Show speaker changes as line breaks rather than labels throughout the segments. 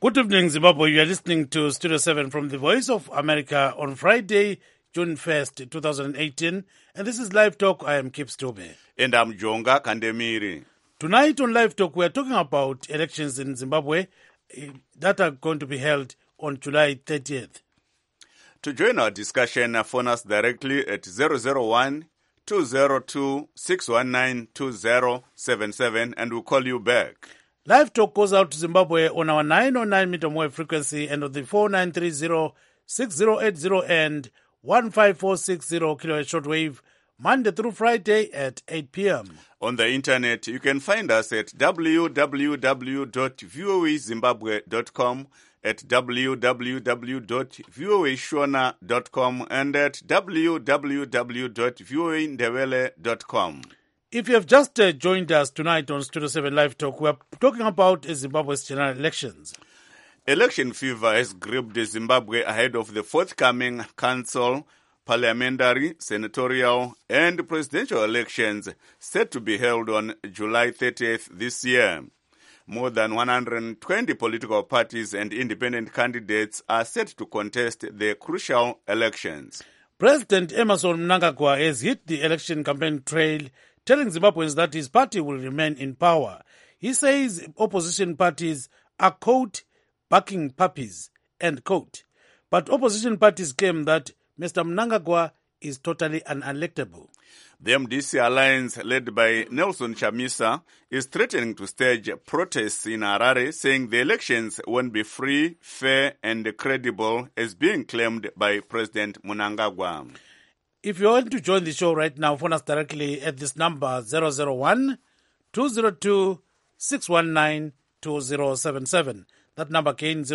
Good evening, Zimbabwe. You are listening to Studio 7 from the Voice of America on Friday, June 1st, 2018. And this is Live Talk. I am Kip Stube.
And I'm Jonga Kandemiri.
Tonight on Live Talk, we are talking about elections in Zimbabwe that are going to be held on July 30th.
To join our discussion, phone us directly at 001-202-619-2077 and we'll call you back.
Live Talk goes out to Zimbabwe on our 909 meter wave frequency and on the 4930-6080 and 15460 kilohertz shortwave, Monday through Friday at 8 p.m.
On the internet, you can find us at www.voazimbabwe.com, at www.voashona.com, and at www.voandewele.com.
If you have just joined us tonight on Studio 7 Live Talk, we are talking about Zimbabwe's general elections.
Election fever has gripped Zimbabwe ahead of the forthcoming council, parliamentary, senatorial, and presidential elections set to be held on July 30th this year. More than 120 political parties and independent candidates are set to contest the crucial elections.
President Emmerson Mnangagwa has hit the election campaign trail, telling Zimbabweans that his party will remain in power. He says opposition parties are, quote, backing puppies, end quote. But opposition parties claim that Mr. Mnangagwa is totally unelectable.
The MDC alliance, led by Nelson Chamisa, is threatening to stage protests in Harare, saying the elections won't be free, fair, and credible, as being claimed by President Mnangagwa.
If you want to join the show right now, phone us directly at this number, 001-202-619-2077. That number again,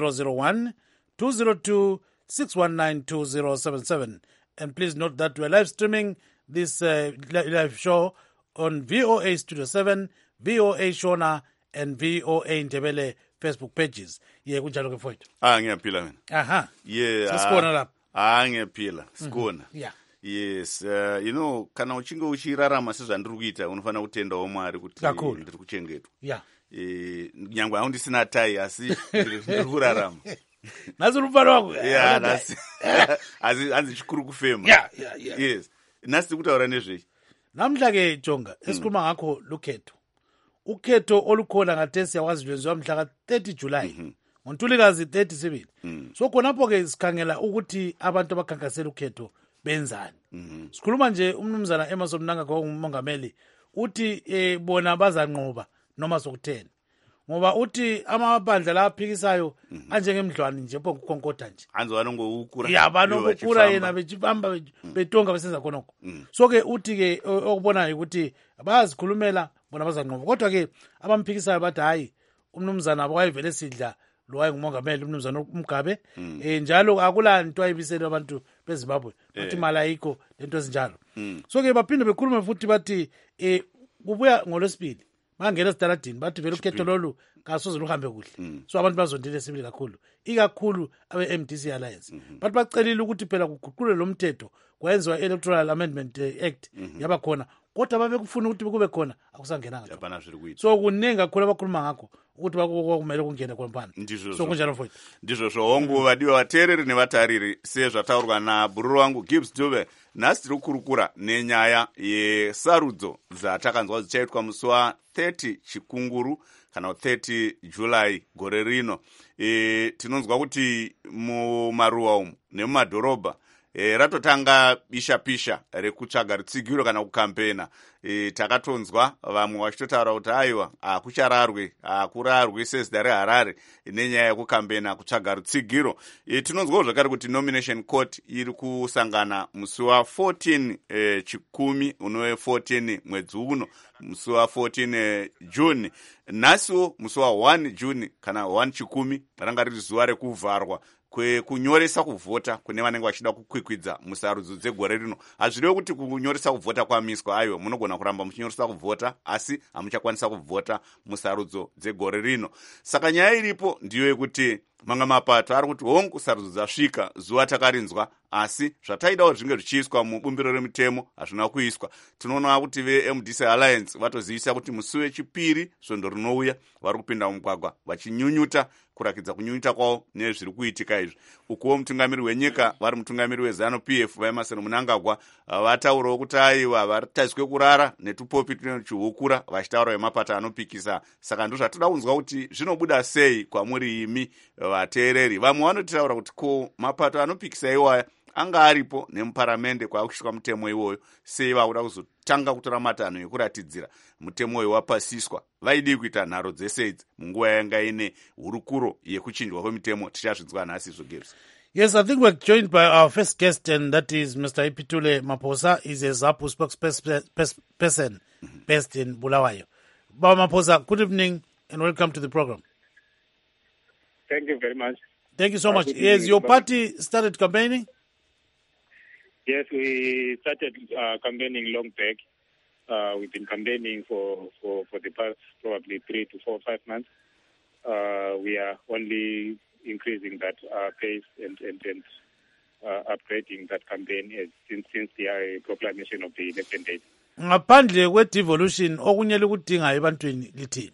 001-202-619-2077. And please note that we're live streaming this live show on VOA Studio 7, VOA Shona, and VOA Ndebele Facebook pages. Yeah, kunjalo ke mfowethu.
Ngiyaphila mina.
Aha.
Yeah.
Sasikhona lapha.
Ngiyaphila. Sikhona.
Yeah.
Yes, kana uchinge uchirarama sezvandiri kuita unofanira kutendawo Mwari kuti ndiri kuchengetwa.
Yeah.
Nyangwe handisina tai asi ndiri kurarama.
Nasi rupano wako.
Yeah, nasi. Hanzi chikuru kufema.
Yeah.
Yes. Nasi kutaura nezve.
Namhla ke Jonga, esikhuluma ngakho lukhetho. Ukhetho olukhona ngathesi yakwazizwenziwa mhla ka-30 July. ngoNtulikazi 37. So khonapho ke sikhangela ukuthi abantu abakhankasela ukhetho benzani. Sikhuluma nje umnumzana Emmerson Mnangagwa ngumongameli uthi bona bazanqoba noma sokuthena. Ngoba uthi amabandla la aphikisayo anjengemdlwane nje pho kukonkotha nje.
Anzwana ngokukura.
Yeah, banokukura yena bechibamba betonga besenza khonoko. So ke uthi ke okubonayo ukuthi bayazikhulumela bona bazanqoba. Kodwa ke abamphikisayo bathi hayi umnumzana abawayivele sidla lo wayengumongameli umnumzana uMgabe njalo akulanto ayibisela abantu beZimbabwe uthi imali ayikho lento ezinjalo. So ke baphinde bekhulume futhi bathi kubuya ngolwesibili bangena esitaladini bathi vele ukhetho lolu kasoze luhambe kuhle. So abantu bazondile sibili ikakhulu abe MDC alliance. Bathi bacelile ukuthi phela kuguqulwe lo mthetho kwayenziwa Electoral Amendment Act yaba khona kodwa babekufuna ukuthi kube khona akusangenanga. So kuningi kakhulu abakhuluma ngakho ukuthi bakumele kungene khompana. So kunjalo mfowethu.
Ndizvo hongu vadiwa vateereri nevatariri sezvataurwa nabururu wangu Gibbs Dube. Nhasi tiri kukurukura nenyaya yesarudzo dzatakanzwa dzichaitwa musi wa30 chikunguru kana 30 July gore rino. Tinonzwa kuti mumaruwa umu nemumadhorobha ratotanga bisha rekutsvaga rutsigiro kana kukampena. Takatonzwa vamwe vachitotaura kuti aiwa hakurarwe sezida reHarare nenyaya yekukampena kutsvaga rutsigiro. Tinonzwawo zvakare kuti nomination court iri kusangana musi wa14 chikumi unove 14 mwedzi uno, musi wa14 June. Nhasiwo musi wa1 June kana 1 chikumi ranga riri zuva rekuvharwa kunyoresa kuvhota kune vanenge vachida kukwikwidza musarudzo dzegore rino. Hazvirevo kuti kunyoresa kuvhota kwamiswa, aiwa munogona kuramba muchinyoresa kuvhota asi hamuchakwanisa kuvhota musarudzo dzegore rino. Saka nyaya iripo ndiyo yekuti mamwe mapato ari kuti hongu sarudzo dzasvika zuva takarinzwa, asi zvataidawo zvinge zvichiiswa mubumbiro remitemo hazvina kuiswa. Tinoona kuti veMDC Alliance vatozivisa kuti musi wechipiri svondo rinouya vari kupinda mumugwagwa vachinyunyuta, kurakidza kunyunyuta kwavo nezviri kuitika izvi. Ukuwo mutungamiri wenyika vari mutungamiri weZanu PF vaEmerson Mnangagwa vataurawo kuti aiwa varitariswe kurara netupopi tunechihukura vachitaura vemapato anopikisa. Saka ndo zvatoda kunzwa kuti zvinobuda sei kwamuri imi vateereri. Vamwe vanotaura kuti ko mapato anopikisa iwaya anga aripo nemuparamende kwakusvika mutemo iwoyo, sei vakuda kuzotanga kutora matanho ekuratidzira mutemo uyu wapasiswa? Vaidi kuita nharo dzese idzi munguva yanga ine hurukuro yekuchinjwa kwemitemo? Tichazvinzwa nhasi zvogerisa.
Yes, I think we're joined by our first guest, and that is Mr. Ipitule Maphosa. He's a ZAPU spokesperson based in Bulawayo. Baba Maphosa, good evening and welcome to the program.
Thank you very much.
Thank you so much. Has your party started campaigning?
Yes, we started campaigning long back. We've been campaigning for the past probably 3 to 4 or 5 months. We are only increasing that pace and upgrading that campaign since the proclamation of the election date.
Ngaphandle kwe-devolution okunyele ukudinga ebantwini lithini?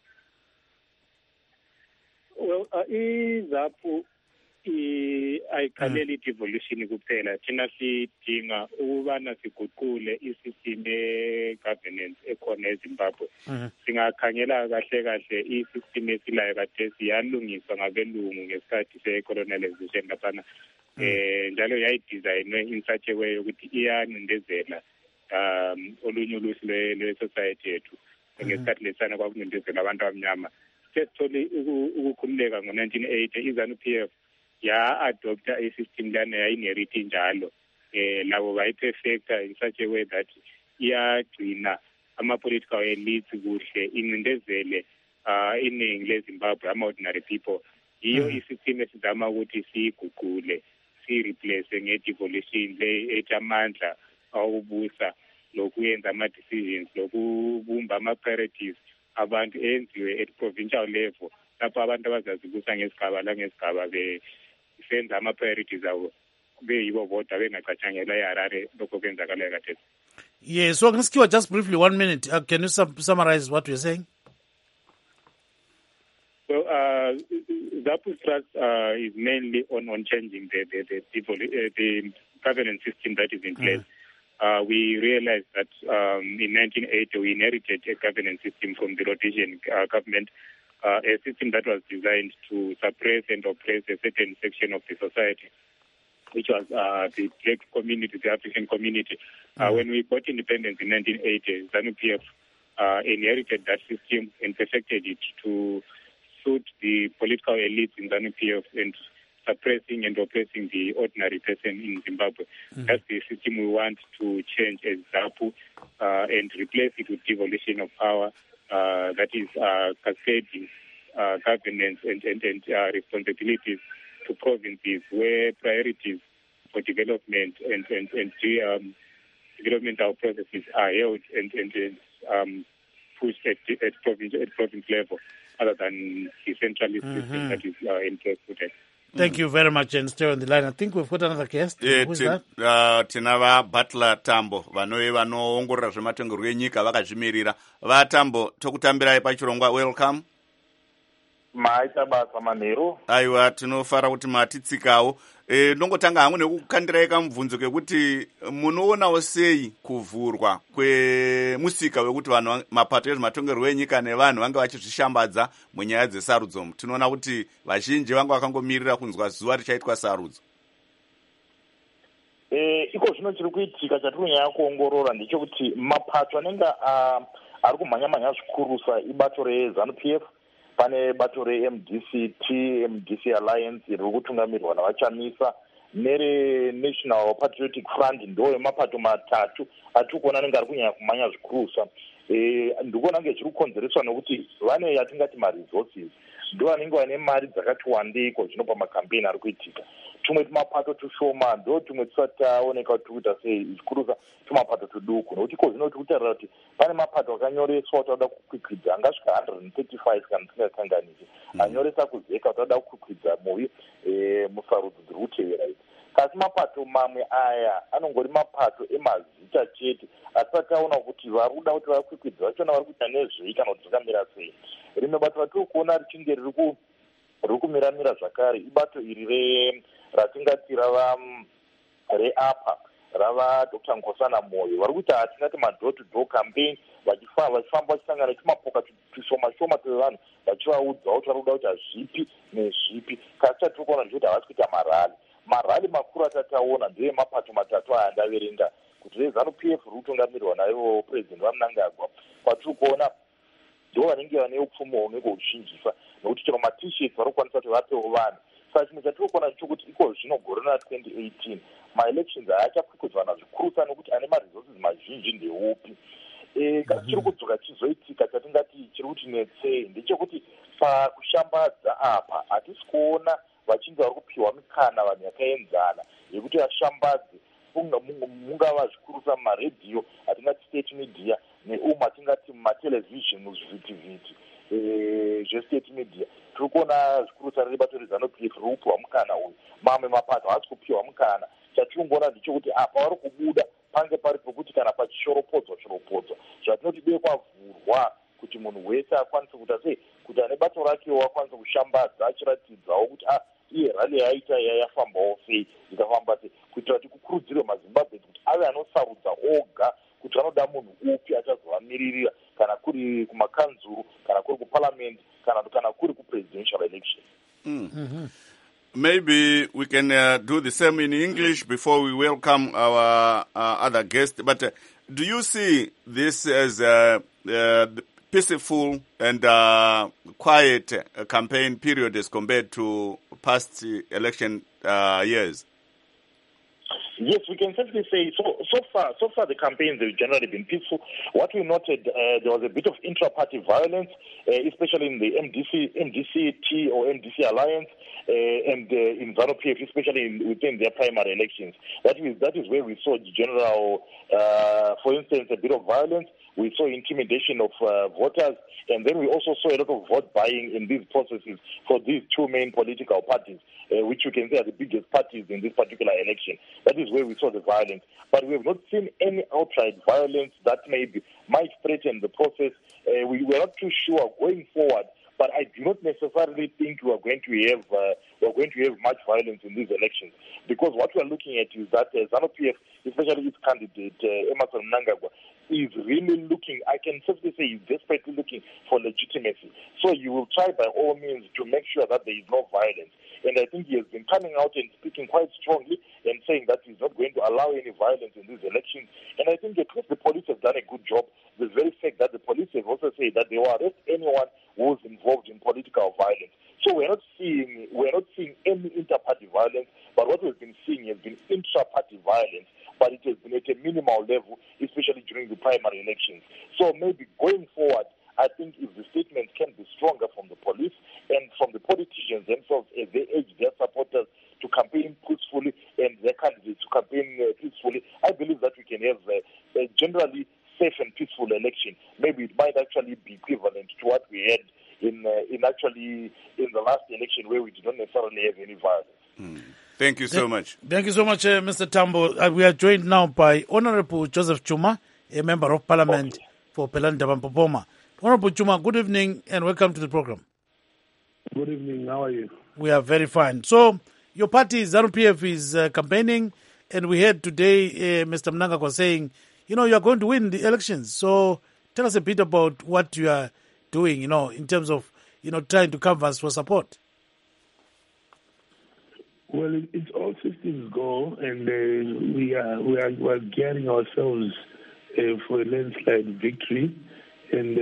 Well, iZAPU ayikhaleli devolution kuphela. Thina sidinga ukubana siguqule isystem governance ekhona eZimbabwe. Singakhangela kahle isystem esilayo kade siyalungiswa ngabelungu ngesikhathi se-colonialization laphana. Njalo yayidesignwe in such a way ukuthi iyancindezela olunye uluhlu lwe-society yethu. Ngesikhathi lesana kwakuncindezela abantu abamnyama. Sesithole ukukhululeka ngo-1980 iZanu PF ya-adopta i-system lana yayinerithi njalo. Labo bayi-perfecta in such a way that iyagcina ama-political elites kuhle, incindezele iningi leZimbabwe, ama-ordinary people. Iyo i-system esizama ukuthi siyiguqule, siyi-replace nge-devolution le ethi amandla awubusa lokuyenza ama-decisions, lokubumba ama-priorities abantu enziwe at provincial level, lapho abantu abazazibusa ngesigaba langesigaba besenza ama-priorities abo beyibo bodwa bengacatshangelwa eHarare lokho kwenzakalayo kade.
Yeah, so Nskiwa, just briefly 1 minute. Can you summarize what you're saying?
So ZAPU's thrust is mainly on changing the governance system that is in place. We realized that in 1980 we inherited a governance system from the Rhodesian government, a system that was designed to suppress and oppress a certain section of the society, which was the black community, the African community. When we got independence in 1980, ZANU PF inherited that system and perfected it to suit the political elites in ZANU PF and suppressing and oppressing the ordinary person in Zimbabwe. That's the system we want to change as ZAPU and replace it with devolution of power that is cascading governance and responsibilities to provinces where priorities for development and developmental processes are held and pushed at province level other than the centralist system that is in place today.
Thank you very much and stay on the line. I think we've got another guest. Who's that?
Tina vaButler Tambo vanoongorora zvematongerwo enyika vakazvimirira. VaTambo, tokutambirai pachirongwa. Welcome.
Maita basa manheru.
Aiwa, tinofara kuti matitsikawo. Ndongotanga hangu nekukandirai kamubvunzo kekuti munoonawo sei kuvhurwa kwemusika wekuti vanhu mapato ezvematongerwo enyika nevanhu vange vachizvishambadza munyaya dzesarudzo. Tinoona kuti vazhinji vange vakangomirira kunzwa zuva richaitwa sarudzo.
Iko zvino chiri kuitika chatinonyanya kuongorora ndechekuti mapato anenge ari kumhanya zvikurusa ibato reZANU PF, pane bato reMDC Alliance riri kutungamirwa navaChamisa nereNational Patriotic Front. Ndo mapato matatu atiri kuona anenge ari kunyanya kumhanya zvikurusa. ndikuona kunge zviri kukonzereswa nekuti vane yatingati maresources ndo vanenge vane mari dzakati wandeiko zvino pamakambeni ari kuitika. Tumwe tumapato tushoma ndo tumwe tusati taoneka kuti tikuita sei, zvikuru tumapato tuduku, nokuti iko zvino tikutarira kuti pane mapato akanyoreswa kuti anoda kukwikwidza angasvika 135 kana tisingakanganisi anyoresa kuzeka kuti anoda kukwikwidza muvi musarudzo dziri kutevera idzi. Kasi mapato mamwe aya anongori mapato emazita chete asati aona kuti vari kuda kuti vakwikwidza vachona vari kuita nezvei kana kuti zvakamira sei. Rimwe bato ratiri kuona richinge riri kumiramira zvakare ibato iri ratingati rava reapa rava Dr. Nkosana Moyo, vari kuita atingati mador to door campaign vachifamba vachisangana netumapoka tushoma shoma twevanhu vachivaudzawo kuti vari kuda kuita zvipi nezvipi. Kasi chatiri kuona ndechekuti havasi kuita marali makuru atataona ndeye mapato matatu aya ndaverenga kuti reZANU-PF riri kutungamirwa naivo purezidendi vaMnangagwa. Kwatiri kuona ndo vanenge vane upfumi hunenge huchinjisa nokuti chero matisheti vari kukwanisa kuti vapewo vanhu. Saka chimwe chatiri kuona ndechekuti iko zvino gore ra2018 maelections haachakwikwidza zvikurusa nokuti ane maresources mazhinji ndeupi. Kasi chiri kudzoka chizoitika chatingati chiri kuti netsei ndechekuti pakushambadza apa hatisi kuona vachinzi vari kupiwa mikana vanhu yakaenzana yekuti vashambadze mungava zvikurusa mumaredhiyo atingati state media neumwe atingati mumatelevision muzvivhitivhiti zvestate media. Tiri kuona zvikurusa riri bato reZANU-PF riri kupiwa mukana uyu, mamwe mapato haasi kupiwa mukana. Chatiri kungoona ndechekuti apa vari kubuda pange pari pokuti kana pachishoropodzwa zvatinoti dei kwavhurwa kuti munhu wese akwanise kuita sei kuti ane bato rakewo akwanise kushambadza achiratidzawo kuti iye rali yaita yafambawo sei ikafamba sei, kuitira kuti kukurudzirwe maZimbabwe kuti ave anosarudza oga kuti vanoda munhu upi achazovamiririra kana kuri kumakanzuru kana kuri kuparliament kana kuri kupresidential election.
Maybe we can do the same in English before we welcome our other guest. But do you see this as a peaceful and quiet campaign period as compared to past election years?
Yes, we can certainly say so far the campaigns have generally been peaceful. What we noted, there was a bit of intra-party violence, especially in the MDC-T or MDC alliance, and in ZANU-PF, especially within their primary elections. That is where we saw general, for instance, a bit of violence. We saw intimidation of voters, and then we also saw a lot of vote buying in these processes for these two main political parties, which you can say are the biggest parties in this particular election. That is where we saw the violence. But we have not seen any outright violence that might threaten the process. We were not too sure going forward, but I do not necessarily think we are going to have much violence in these elections, because what we are looking at is that ZANU-PF, especially its candidate Emmerson Mnangagwa, is really looking, I can safely say, he's desperately looking for legitimacy. So you will try by all means to make sure that there is no violence. And I think he has been coming out and speaking quite strongly and saying that he's not going to allow any violence in these elections. And I think the police have done a good job. The very fact that the police have also said that they will arrest anyone who is involved in political violence. So we're not seeing any inter-party violence, but what we've been seeing has been intra-party violence, but it has been at a minimal level, especially during the primary elections. So maybe going forward, I think if the statements can be stronger from the police and from the politicians themselves as they urge their supporters to campaign peacefully and their candidates to campaign peacefully, I believe that we can have a generally safe and peaceful election. Maybe it might actually be equivalent to what we had in the last election, where we did not necessarily have any violence.
Thank you so much.
Thank you so much, Mr. Tambo. We are joined now by Honorable Joseph Chuma, a member of Parliament for Pelani-Tabampopoma. Honorable Chuma, good evening and welcome to the program.
Good evening. How are you?
We are very fine. So, your party, ZANU-PF, is campaigning, and we heard today Mr. Mnangagwa saying, you are going to win the elections. So, tell us a bit about what you are doing, in terms of, trying to canvass for support.
Well, it's all systems go, and we are gearing ourselves for a landslide victory, and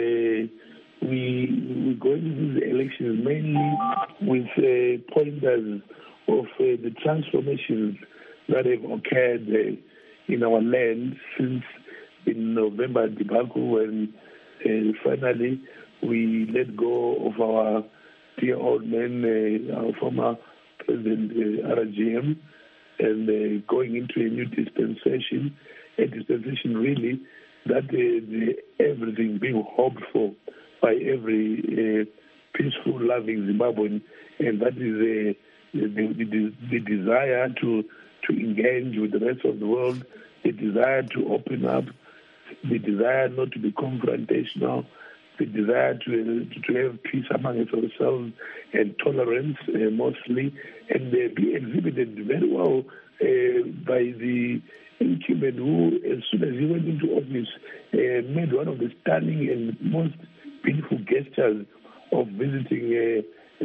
we go into these elections mainly with pointers of the transformations that have occurred in our land since in November debacle when finally we let go of our dear old man, our former President RGM, and going into a new dispensation, a dispensation really that everything being hoped for by every peaceful, loving Zimbabwean, and that is the desire to engage with the rest of the world, the desire to open up, the desire not to be confrontational, the desire to have peace amongst ourselves and tolerance mostly, and be exhibited very well by the incumbent who, as soon as he went into office, made one of the stunning and most beautiful gestures of visiting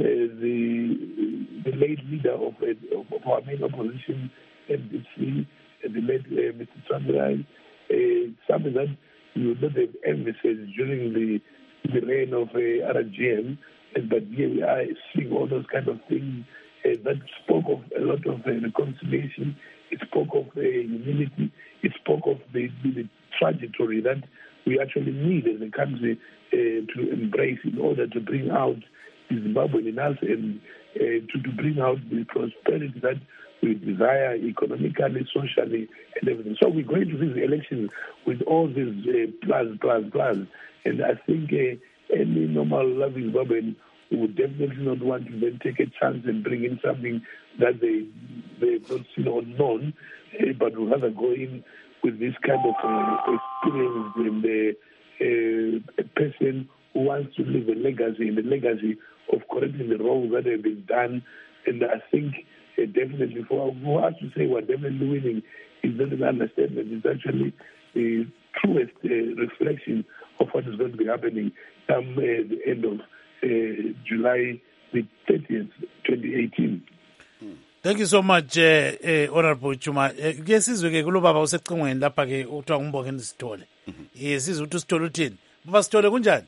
the late leader of our main opposition, MDC, the late Mr. Tsvangirai, something that you would not have envisaged during the reign of RGM, but here we are seeing all those kind of things that spoke of a lot of reconciliation. It spoke of humility. It spoke of the trajectory that we actually need as a country to embrace in order to bring out the Zimbabwean in us and to bring out the prosperity that we desire economically, socially, and everything. So we're going to these elections with all these plus. And I think any normal loving Zimbabwean would definitely not want to then take a chance and bring in something that they've not seen or known, but would rather go in with this kind of experience and a person who wants to leave a legacy, and the legacy of correcting the wrongs that have been done. And I think definitely for us to say we're definitely winning is not an understatement. It's actually the truest reflection of what is going to be happening come the end of July the 30th, 2018.
Thank you so much, Honorable Chuma. Ke sizwe ke kulo baba usecingweni lapha ke uthiwa nguMbongeni Sithole. Sizwe ukuthi uSithole uthini. Baba Sithole kunjani?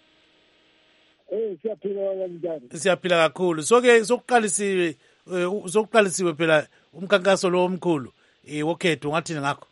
Siyaphila kanjani?
Siyaphila kakhulu. So ke sokuqalisiwe phela umkhankaso lo omkhulu wokhetho ngathini ngakho?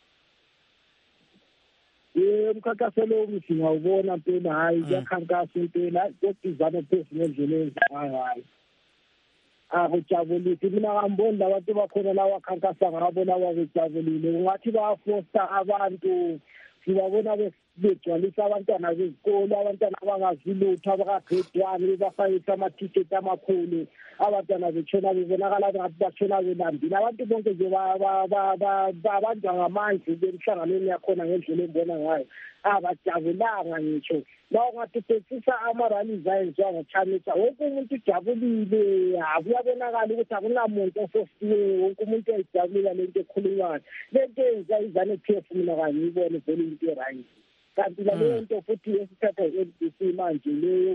Umkhankaso lo ngiyawubona mpela hayi yakhankasa impela kodizana phezulu ngendlela hayi. Akujabulisi mina ngambona abantu bakhona la wakhankasa ngabona wakujabulile ungathi bayafosta abantu sibabona begcwalisa abantwana bezikolo abantwana abangazilutho abakagredwane bafayisa amathiketi amakhulu abantwana betshona bebonakala ngathi batshona belambile abantu bonke nje babanjwa ngamanzi bemhlanganweni yakhona ngendlela embona ngayo abajabulanga ngitsho la ungathi sesisa amarallies ayenziwa ngoChamisa wonke umuntu ujabulile kuyabonakala ukuthi akunamuntu ofosiwe wonke umuntu uyayijabulila lento ekhulunywayo lento yenza iZANU-PF mina kangiyibone vele into right kanti leyo nto futhi esithatha i-MDC manje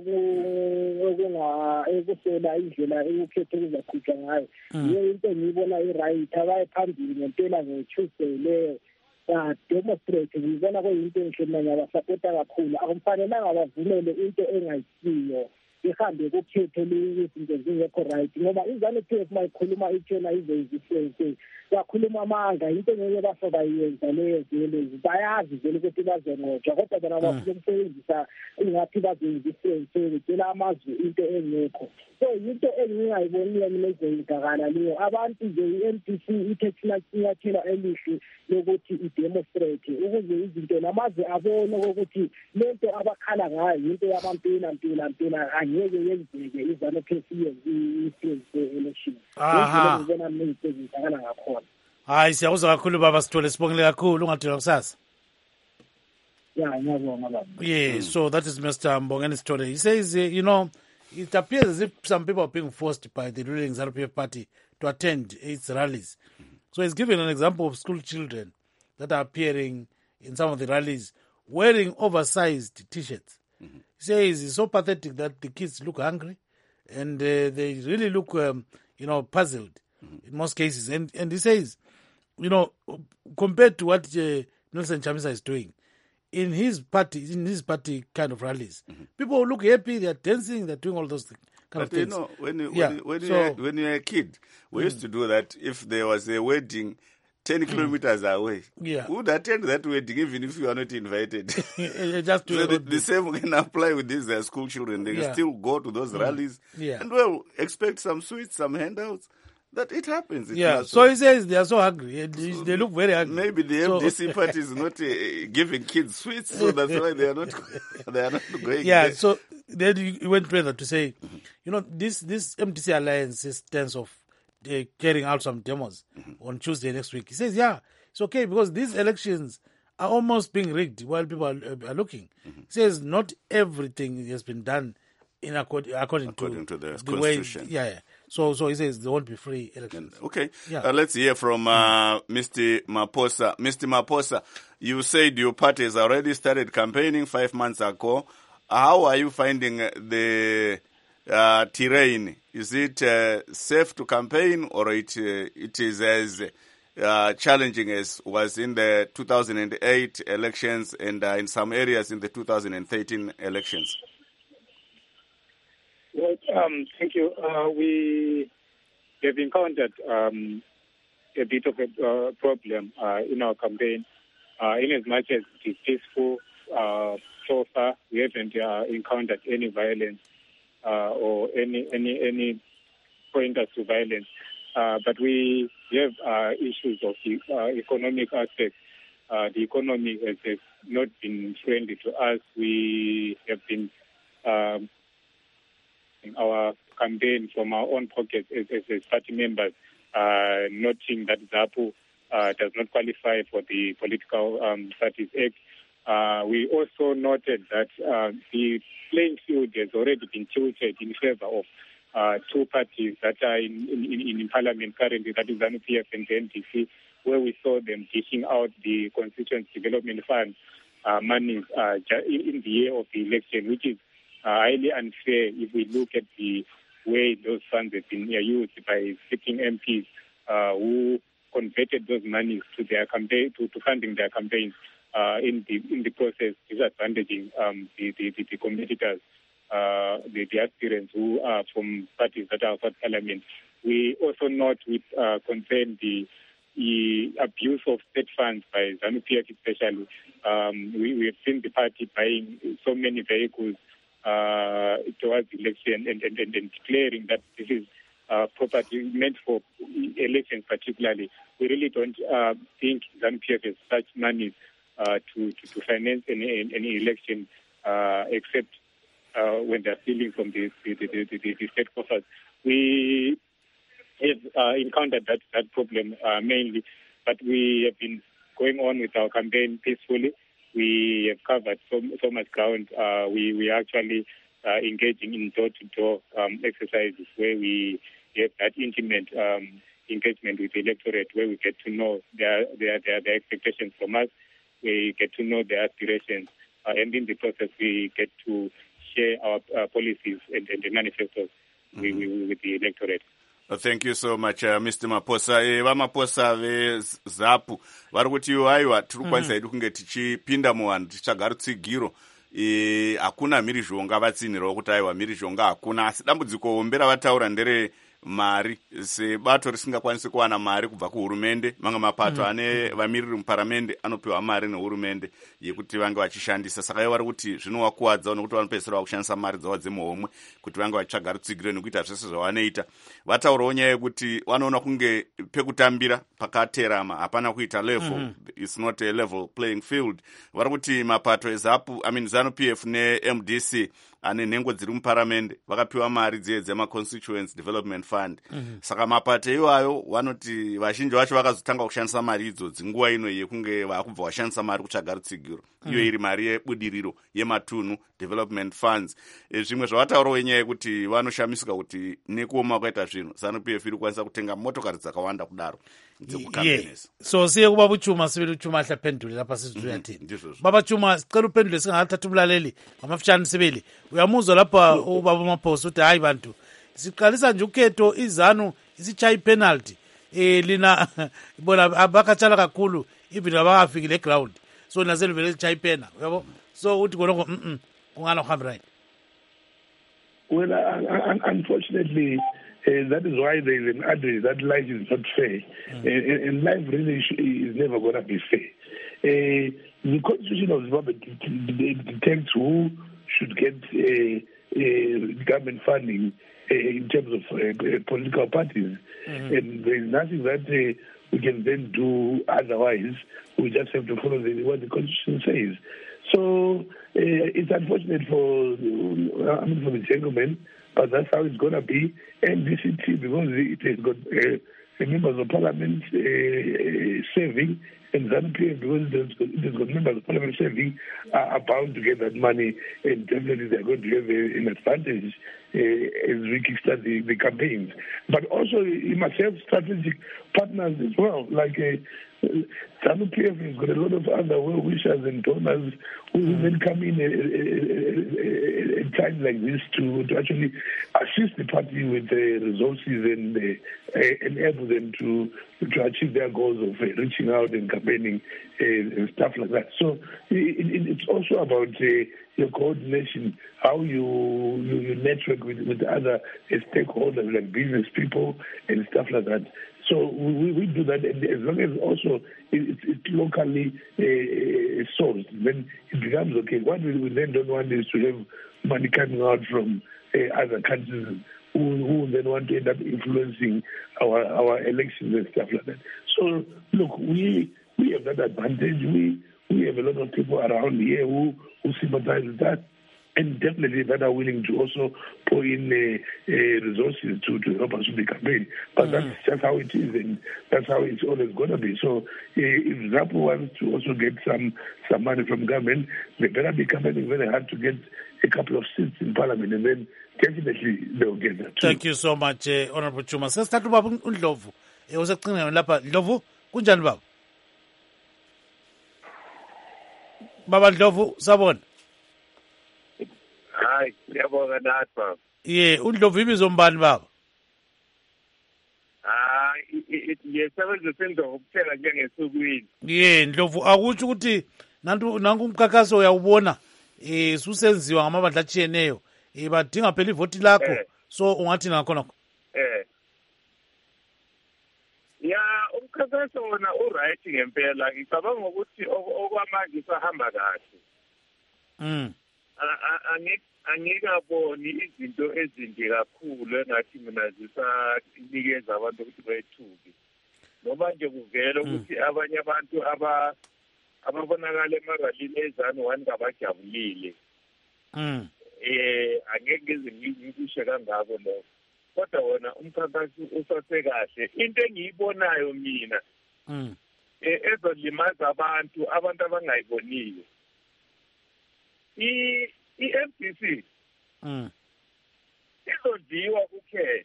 ekusola indlela ukhetho kuzakhutshwa ngayo yiyo into engiyibona i-right abaye phambili ngempela nge-Tuesday leyo demonstrate ngibona kuyinto enhle mina ngiyabasapota kakhulu akufanelanga bavumele into engayisiyo ihambe kukhetho izinto zingekho right ngoba iZANU-PF mayikhuluma itshena ize bakhuluma amanga into ngeke basoba yenza leyo vele bayazi vele ukuthi bazonqotshwa kodwa bona bafuna ukusebenzisa ingathi bazenzisise betshela amazwi into engekho so into engingayiboniyo mina ezenzakala leyo abantu nje i-MDC ithethe inyathela elihle lokuthi i-demonstrate ukuze izinto namazwe abone ukuthi lento abakhala ngayo into yabampela mpela angeke yenzeke iZANU-PF election ngibona mina ezenzakala ngakhona.
Hayi siyakuzwa kakhulu baba Sithole sibongile kakhulu ungadila kusasa.
Ngiyabonga baba.
Yeah, so that is Mr. Mbongeni Sithole. He says, it appears as if some people are being forced by the ruling ZANU-PF party to attend its rallies. So he's given an example of school children that are appearing in some of the rallies wearing oversized T-shirts. He says it's so pathetic that the kids look hungry and they really look, puzzled in most cases. And he says, compared to what Nelson Chamisa is doing, in his party kind of rallies, people look happy, they're dancing, they're doing all those kind of things.
When you're a kid, we used to do that. If there was a wedding, 10 kilometers away.
Yeah.
Who would attend that wedding even if you are not invited?
Just to
So the same can apply with these school children. They can still go to those rallies and, well, expect some sweets, some handouts. That it happens.
So he says they are so hungry. They look very hungry.
Maybe the MDC party is not giving kids sweets, so that's why they are not going there.
So then he went further to say, this MDC alliance stands of carrying out some demos on Tuesday next week. He says, it's okay because these elections are almost being rigged while people are looking. He says not everything has been done in according to the
constitution.
Way. So he says there won't be free elections.
Okay. Let's hear from Mr. Maposa. Mr. Maposa, you said your party has already started campaigning 5 months ago. How are you finding the terrain? Is it safe to campaign, or it is as challenging as was in the 2008 elections and in some areas in the 2013 elections?
Well, thank you. We have encountered a bit of a problem in our campaign. In as much as it is peaceful, so far we haven't encountered any violence or any pointers to violence. But we have issues of the economic aspect. The economy has not been friendly to us. We have been in our campaign from our own pockets as party members, noting that ZAPU does not qualify for the Political Parties Act. We also noted that the playing field has already been tilted in favor of two parties that are in Parliament currently, that is ZANU-PF and the NDC, where we saw them dishing out the Constituency Development Fund money in the year of the election, which is highly unfair if we look at the way those funds have been used by sitting MPs who converted those monies to their campaign, to funding their campaigns, in the process disadvantaging the competitors, the aspirants who are from parties that are outside Parliament. We also note with concern the abuse of state funds by ZANU-PF especially. We have seen the party buying so many vehicles towards the election and declaring that this is property meant for elections particularly. We really don't think ZANU-PF has such money to finance any election except when they're stealing from the state coffers. We have encountered that problem mainly, but we have been going on with our campaign peacefully. We have covered so much ground. We are actually engaging in door-to-door exercises where we have that intimate engagement with the electorate, where we get to know their expectations from us, we get to know their aspirations, and in the process we get to share our policies and the manifestos with the electorate.
Thank you so much, Mr. Maposa. Vamaposa veZAPU vari kuti aiwa tiri kukwanisa hedu kunge tichipinda muvanhu tichitsvaga rutsigiro. Hakuna mhirizhonga vatsinhirawo kuti aiwa mhirizhonga hakuna, asi dambudziko hombe ravataura ndere mari. Sebato risingakwanisi kuwana mari kubva kuhurumende, mamwe mapato ane vamiriri muparamende anopiwa mari nehurumende yekuti vange vachishandisa. Saka vari kuti zvinovakuwadza nekuti vanopedzisira vakushandisa mari dzavo dzemuhomwe kuti vange vachitsvaga rutsigiro nekuita zvese zvavanoita. Vataurawo nyaya yekuti vanoona kunge pekutambira pakaterama, hapana kuita level. It's not a level playing field. Vari kuti mapato eZAPU, ZANU-PF neMDC ane nhengo dziri muparamende vakapiwa mari dziye dzemaconstituency development fund. Saka mapato iwayo vanoti vazhinji vacho vakazotanga kushandisa mari idzodzi nguva ino yekunge vakubva vashandisa mari kutsvaga rutsigiro, iyo iri mari yebudiriro yematunhu development funds. Zvimwe zvavataurawo nyaya yekuti vanoshamisika kuti nekuoma kwaita zvinhu ZANU-PF iri kukwanisa kutenga motokari dzakawanda kudaro dzekukampenesa.
So siye kubaba Chuma sibili Chuma ahlaphendule lapha sizizuya thina. Baba Chuma sicela uphendule singathatha umlaleli ngamafutshane sibili. Uyamuzwa lapha ubaba Maphosa uthi hayi bantu siqalisa nje ukhetho iZANU isichaya penalty lina bona abakatshala kakhulu even abakafikile eground, so naselivele isichaya pena yabo. So uthi konke kungana uhambe right.
Well, unfortunately, That is why there is an address that life is not fair. And life really is never going to be fair. The Constitution of Zimbabwe dictates who should get government funding in terms of political parties. And there is nothing that we can then do otherwise. We just have to follow what the Constitution says. So it's unfortunate for the gentleman, but that's how it's going to be. And DCT, because it has got members of parliament saving, and ZANU-PF, because it has got members of parliament saving, are bound to get that money, and definitely they're going to have an advantage as we kickstart the campaigns. But also, you must have strategic partners as well, like ZANU-PF has got a lot of other well-wishers and donors who then come in at times like this to actually assist the party with the resources and enable them to achieve their goals of reaching out and campaigning and stuff like that. So it's also about your coordination, how you network with other stakeholders like business people and stuff like that. So we do that, and as long as also it's locally sourced, then it becomes okay. What we then don't want is to have money coming out from other countries who then want to end up influencing our elections and stuff like that. So look, we have that advantage. We have a lot of people around here who sympathize with that, and definitely that are willing to also pour in resources to help us with the campaign. But that's just how it is, and that's how it's always going to be. So if ZAPU wants to also get some money from government, they better be campaigning very hard to get a couple of seats in parliament, and then definitely they'll get that too.
Thank you so much, Honorable Chuma. Sesithatha ubaba uNdlovu. Usecingweni lapha. Ndlovu, kunjani baba? Baba Ndlovu, sabona?
Hayi, siyabonga nathi baba.
uNdlovu ibizo mbani baba?
Yesebenzisa Ndlovu kuphela njengesukwini.
Ndlovu, akutsho ukuthi nanku umkhankaso uyawubona susenziwa ngamabandla atshiyeneyo. Badinga phela ivoti lakho, so ungathi nakhonakho.
Umkhankaso wona uright ngempela. Ngicabanga ukuthi okwamanje isahamba kahle. Angikaboni izinto ezinde kakhulu engathi mina zisanikeza abantu ukuthi bayethuke. Noma nje kuvela ukuthi abanye abantu ababonakala emaralini eZANU-1 ngabajabulile. Angeke ngikushe kangako lokho. Kodwa wona umkhankaso usasekahle. Into engiyibonayo mina ezolimaza abantu abangayiboniyo. I-MDC izodliwa kukhetho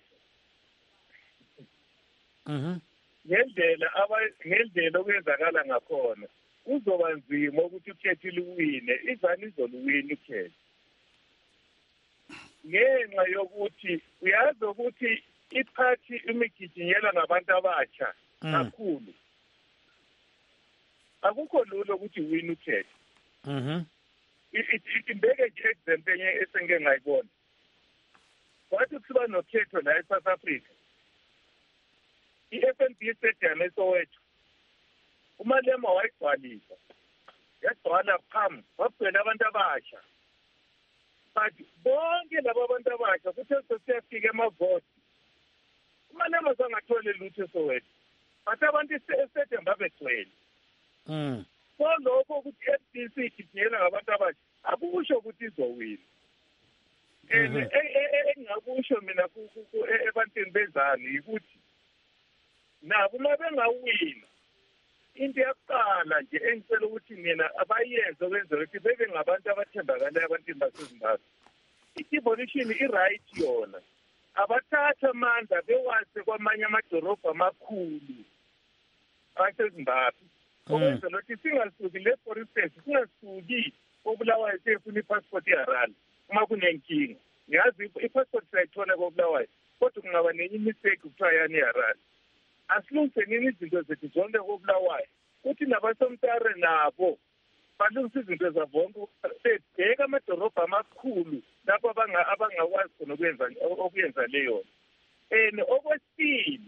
ngendlela okwenzakala ngakhona kuzoba nzima ukuthi ukhetho luwine. izani izoluwina ukhetho ngenxa yokuthi uyazi ukuthi iphathi imigijinyela ngabantu abatsha kakhulu. Akukho lula ukuthi uwine ukhetho. Imbeke nje example enye esengeke ngayibona. Kwathi kusiba nokhetho la eSouth Africa, i-FNB Stadium eSoweto, uMalema wayigcwalisa, yagcwala phambi, wagcwele abantu abasha. But bonke laba abantu abasha kuthe sesiyafika emavoti, uMalema zangathole lutho eSoweto, but abantu estadium babegcwele. So lokho ukuthi FDC igijiyela ngabantu abasha akusho ukuthi izowina. Engingakusho mina ebantwini bezani ukuthi nabo uma bengawina, into yakuqala nje engicela ukuthi mina abayenze okwenzela ukuthi bebe ngabantu abathembakalayo ebantwini baseZimbabwe. I-devolution i-right yona abathatha amandla bewase kwamanye amadolobha amakhulu aseZimbabwe. Okwenzela ukuthi singasuki le, for instance, singasuki koBulawayo siyefuna ipassport eHarare uma kunenkinga. Ngiyazi ipassport sayithola koBulawayo, kodwa kungaba nenye mistake kuthiwa yani eHarare. Asilungise nini izinto zethu zonke koBulawayo, kuthi nabasomtare nabo balungisa izinto zabonke, bebheka amadolobha amakhulu lapho abangakwazi khona ukuyenza leyo. and okwesibili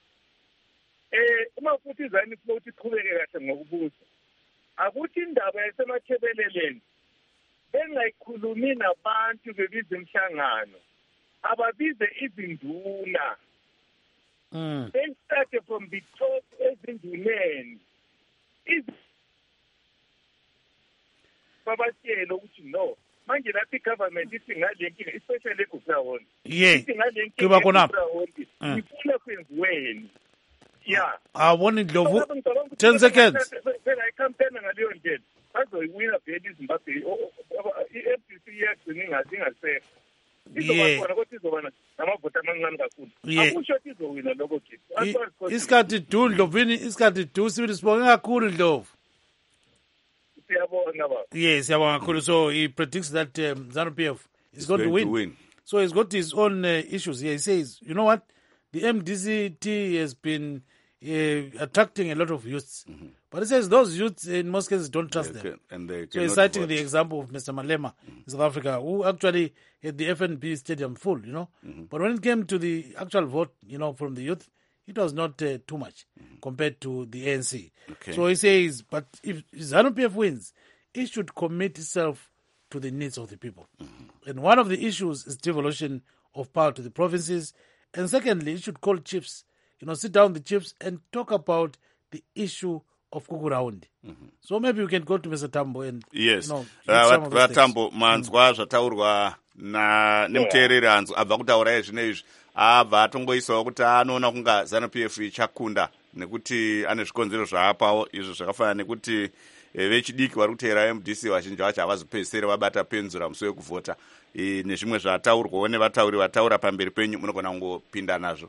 uma futhi izani ifuna ukuthi iqhubeke kahle ngokubusa akuthi indaba yasemathebeleleni bengayikhulumi nabantu bebiza imhlangano ababize izinduna they started from the top ezinduneni babatshela ukuthi no manje lapha i-government ithi ngale nkinga especially eGugurawonde ithi ngale nkinga eGugurawonde ifuna kwenziweni ya
awubona Ndlovu 10 seconds
phela ikhampeni ngaleyo ndlela bazoyiwina vele iZimbabwe i-FDC iyagcina ingasekho izobakhona kodwa izoba namavoti amancane kakhulu akusho ukuthi izowina lokho kithi
isikhathi du Ndlovini isikhathi du sibili sibonge kakhulu Ndlovu
siyabonga baba
yes siyabonga kakhulu so he predicts that ZANU-PF is going to win. So he's got his own issues here. He says, you know what, the MDCT has been attracting a lot of youths. But he says those youths in most cases don't trust them. So he's citing the example of Mr. Malema in South Africa, who actually had the FNB stadium full, you know. But when it came to the actual vote, you know, from the youth, it was not too much compared to the ANC. So he says, but if ZANU-PF wins, it should commit itself to the needs of the people. And one of the issues is devolution of power to the provinces. And secondly, it should call chiefs, you know, sit down with the chiefs and talk about the issue of Gugurawonde. So maybe we can go to Mr. Tambo and
yes.
You know,
Tambo manzwa zvataurwa nemuteereri abva kutaura izvinezvi abva atongoisawo kuti anoona kunga ZANU-PF ichakunda nekuti ane zvikonzero zvaapawo izvo zvakafanana nekuti vechidiki vari kuteera MDC vazhinji vacho havazopedzisiri vabata penzura musi wekuvhota nezvimwe zvataurwawo nevatauri vataura pamberi penyu munogona kungopinda nazvo.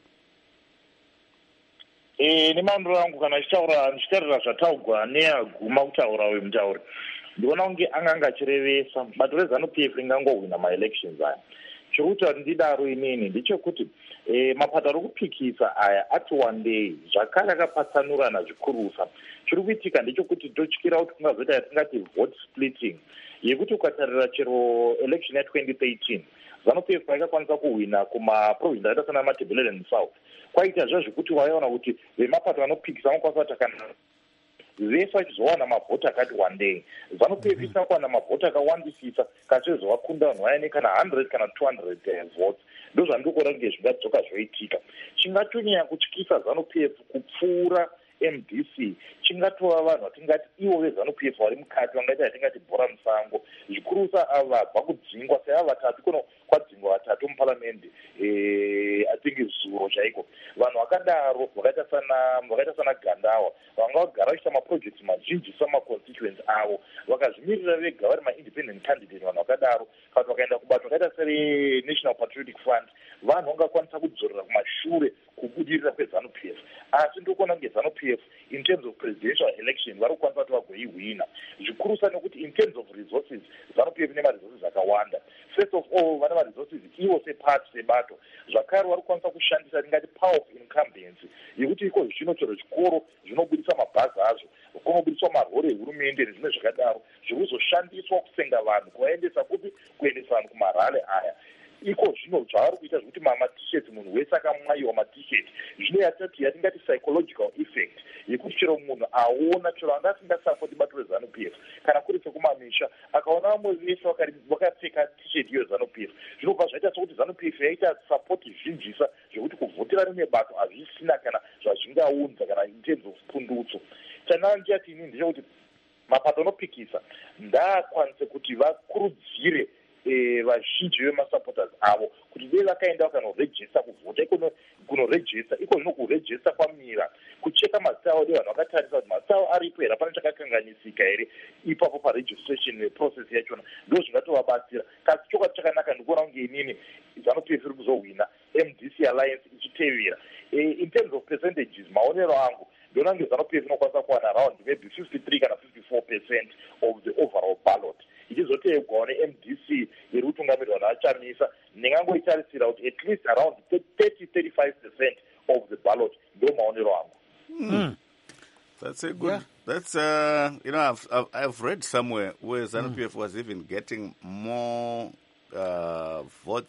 Nemandro angu kana ndichitarira zvataurwa neaguma kutaura uyu mutauri ndiona kunge anganga achirevesa bato reZANU-PF ringangohwina maelections aya. Chirikuti ndidaro inini ndechekuti mapato ari kupikisa aya ati wandei zvakare akapatsanurana zvikurusa. Chiri kuitika ndechekuti totyira kuti kungazoita yatingati vote splitting yekuti ukatarira chero election ya2013 ZANU-PF aikakwanisa kuhwina kumaprovinsi akaita sana Matabeleland South. Kwaita zvekuti waiona kuti vemapato anopikisa vanokwanisa takana vese vachizowana mavhoti akati wandei. ZANU-PF isina kuwana mavhoti akawandisisa kasi zvavakunda vanhu vaya nekana 100 kana 200 votes. Ndo zvandikuona kunge zvingadzoka zvoitika. Chingatonyanya kutyisa ZANU-PF kupfuura MDC chingatova vanhu vatingati ivo veZANU-PF vari mukati vangaita yatingati bhora musango zvikurusa ava vabva kudzingwa seava vatatu kuno kwadzingwa vatatu muparamende atinge zuro chaiko vanhu vakadaro vakaita sana Gandawa vanga vagara vachiita maprojects mazhinji samaconstituents avo vakazvimirira vega vari maindependent candidate vanhu vakadaro kana vakaenda kubato vakaita sereNational Patriotic Front vanhu vangakwanisa kudzorera kumashure kubudirira kweZANU-PF asi ndokuona kunge ZANU-PF in terms of presidential election vari kukwanisa kuti vagoihwina zvikurusa nekuti in terms of resources ZANU-PF ine maresources akawanda. First of all vane maresources ivo sepati sebato zvakare vari kukwanisa kushandisa ringati power of incumbency yekuti iko zvino chero chikoro zvinobudisa mabhazi azvo kunobudiswa marori ehurumende nezvimwe zvakadaro zvirikuzoshandiswa kusenga vanhu kuvaendesa kupi kuendesa vanhu kumarale aya iko zvino zvavari kuita zvekuti mamatisheti munhu wese akamwayiwa matisheti zvino yatati yatingati psychological effect yekuti chero munhu aona chero anga asingasapoti bato reZANU-PF kana kuri sekumamisha akaona vamwe vese vakapfeka tisheti iyo ZANU-PF zvinobva zvaita sokuti ZANU-PF yaita sapoti zvinjisa zvekuti kuvhotera rimwe bato hazvisina kana zvazvingaunza kana in terms of pundutso. Chanaa ndiyati inini ndechekuti mapato anopikisa ndaakwanise kuti vakurudzire vazhinji vemasupporters avo kuti dei vakaenda vakanorejista kuvhota kunorejista iko zvino kurejista kwamira kucheka mazita avo devanhu vakatarisa kuti mazita avo aripo here hapana chakakanganisika here ipapo paregistration process yachona ndo zvingatovabatsira kasi chokwadi chakanaka ndikuona kunge inini ZANU-PF iri kuzohwina MDC alliance ichitevera in terms of percentages maonero angu ndona kunge ZANU-PF inokwanisa kuwana around maybe 53 kana 54% of the overall ballot ichizoteegwawo neMDC iri kutungamirwa naachamisa ndingangoitarisira kuti at least around 30-35% of the ballot ndo maonero angu.
That's a good. Yeah. That's you know I've read somewhere where ZANU-PF was even getting more votes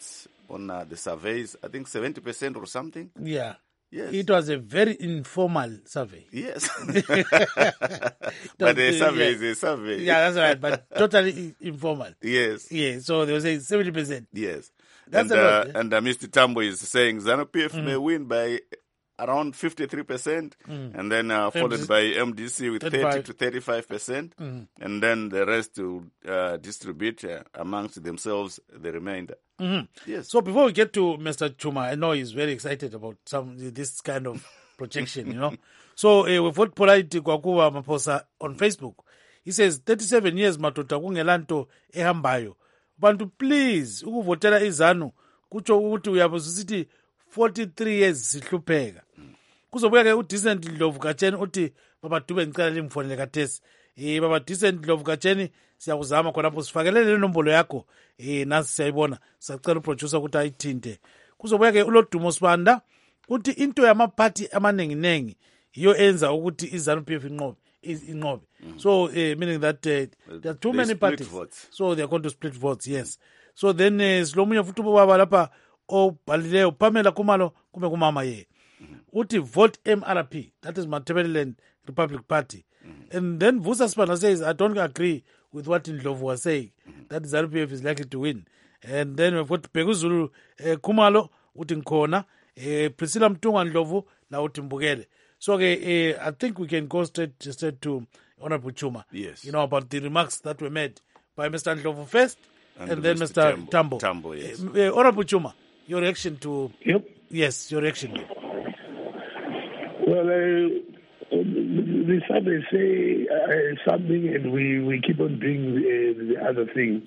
on the surveys. I think 70% or something.
Yeah.
Yes.
It was a very informal survey.
Yes. But a survey is a survey.
Yeah, that's right, but totally informal.
Yes.
Yeah, so they were saying 70%.
Yes.
That's
and
a lot,
and Mr. Tambo is saying ZANU-PF may win by around 53%, and then followed by MDC with 30 to 35%, and then the rest to distribute amongst themselves the remainder. Yes.
So before we get to Mr. Chuma, I know he's very excited about this kind of projection, you know. So we've got Polite Kwakuwa Maposa on Facebook. He says, 37 years matoda kungelanto ehambayo. Bantu please, ukuvotela izanu, kucho ukuthi uyabuzisithi 43 years sihlupheka. Kuzobuya ke uDecent Ndlovu Katsheni uthi baba Dube ngicela lingifonele kathesi. Baba Decent Ndlovu Katsheni siyakuzama khonapho sifakele le nombolo yakho. Nasi siyayibona. Sacela uproducer ukuthi ayithinte. Kuzobuya ke uLodumo Sibanda uthi into yamaphathi amaningi iyo enza ukuthi iZANU-PF inqobe. So meaning that there are too many parties.
Votes.
So they are going to split votes, yes. So then silomunye futhi ubaba lapha obhalileyo Pamela Kumalo kume kumama ye. Uthi vote MRP, that is Matabeleland Republic Party. And then Vusa Sibanda says, I don't agree with what Ndlovu was saying, that ZANU-PF is likely to win. And then we've got Peguzulu Kumalo uthi Nkona, Priscilla Mtunga Ndlovu na uthi Mbukele. So I think we can go straight to Honorable Chuma.
Yes.
You know, about the remarks that were made by Mr. Ndlovu first, and then Mr. Tambo.
Tambo, yes.
Honorable Chuma, your reaction to...
Yep.
Yes, your reaction.
Well, the survey say something, and we keep on doing the other thing.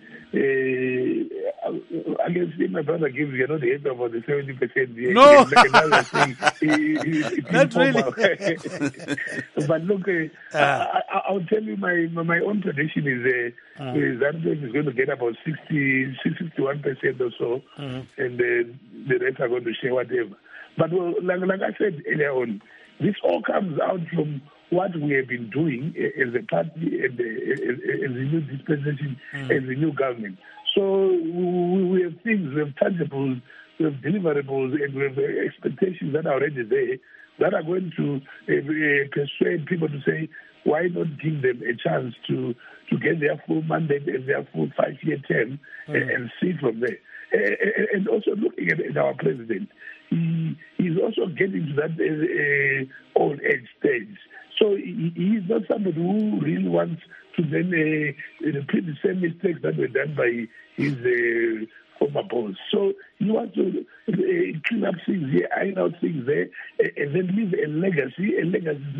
I can see my brother gives you the answer about the 70%.
No,
another thing. It's
not
informal.
really.
But look, I'll tell you my own prediction is ZANU-PF is going to get about 61% or so, and the rest are going to share whatever. But like I said earlier on, this all comes out from what we have been doing as a party and as a new dispensation, as a new government. So we have things, we have tangibles, we have deliverables, and we have expectations that are already there that are going to persuade people to say, why not give them a chance to get their full mandate and their full 5-year term and see from there. And also looking at our president, he's also getting to that old age stage. So he is not somebody who really wants to then repeat the same mistakes that were done by his former boss. So he wants to clean up things here, iron out things there, and then leave a legacy to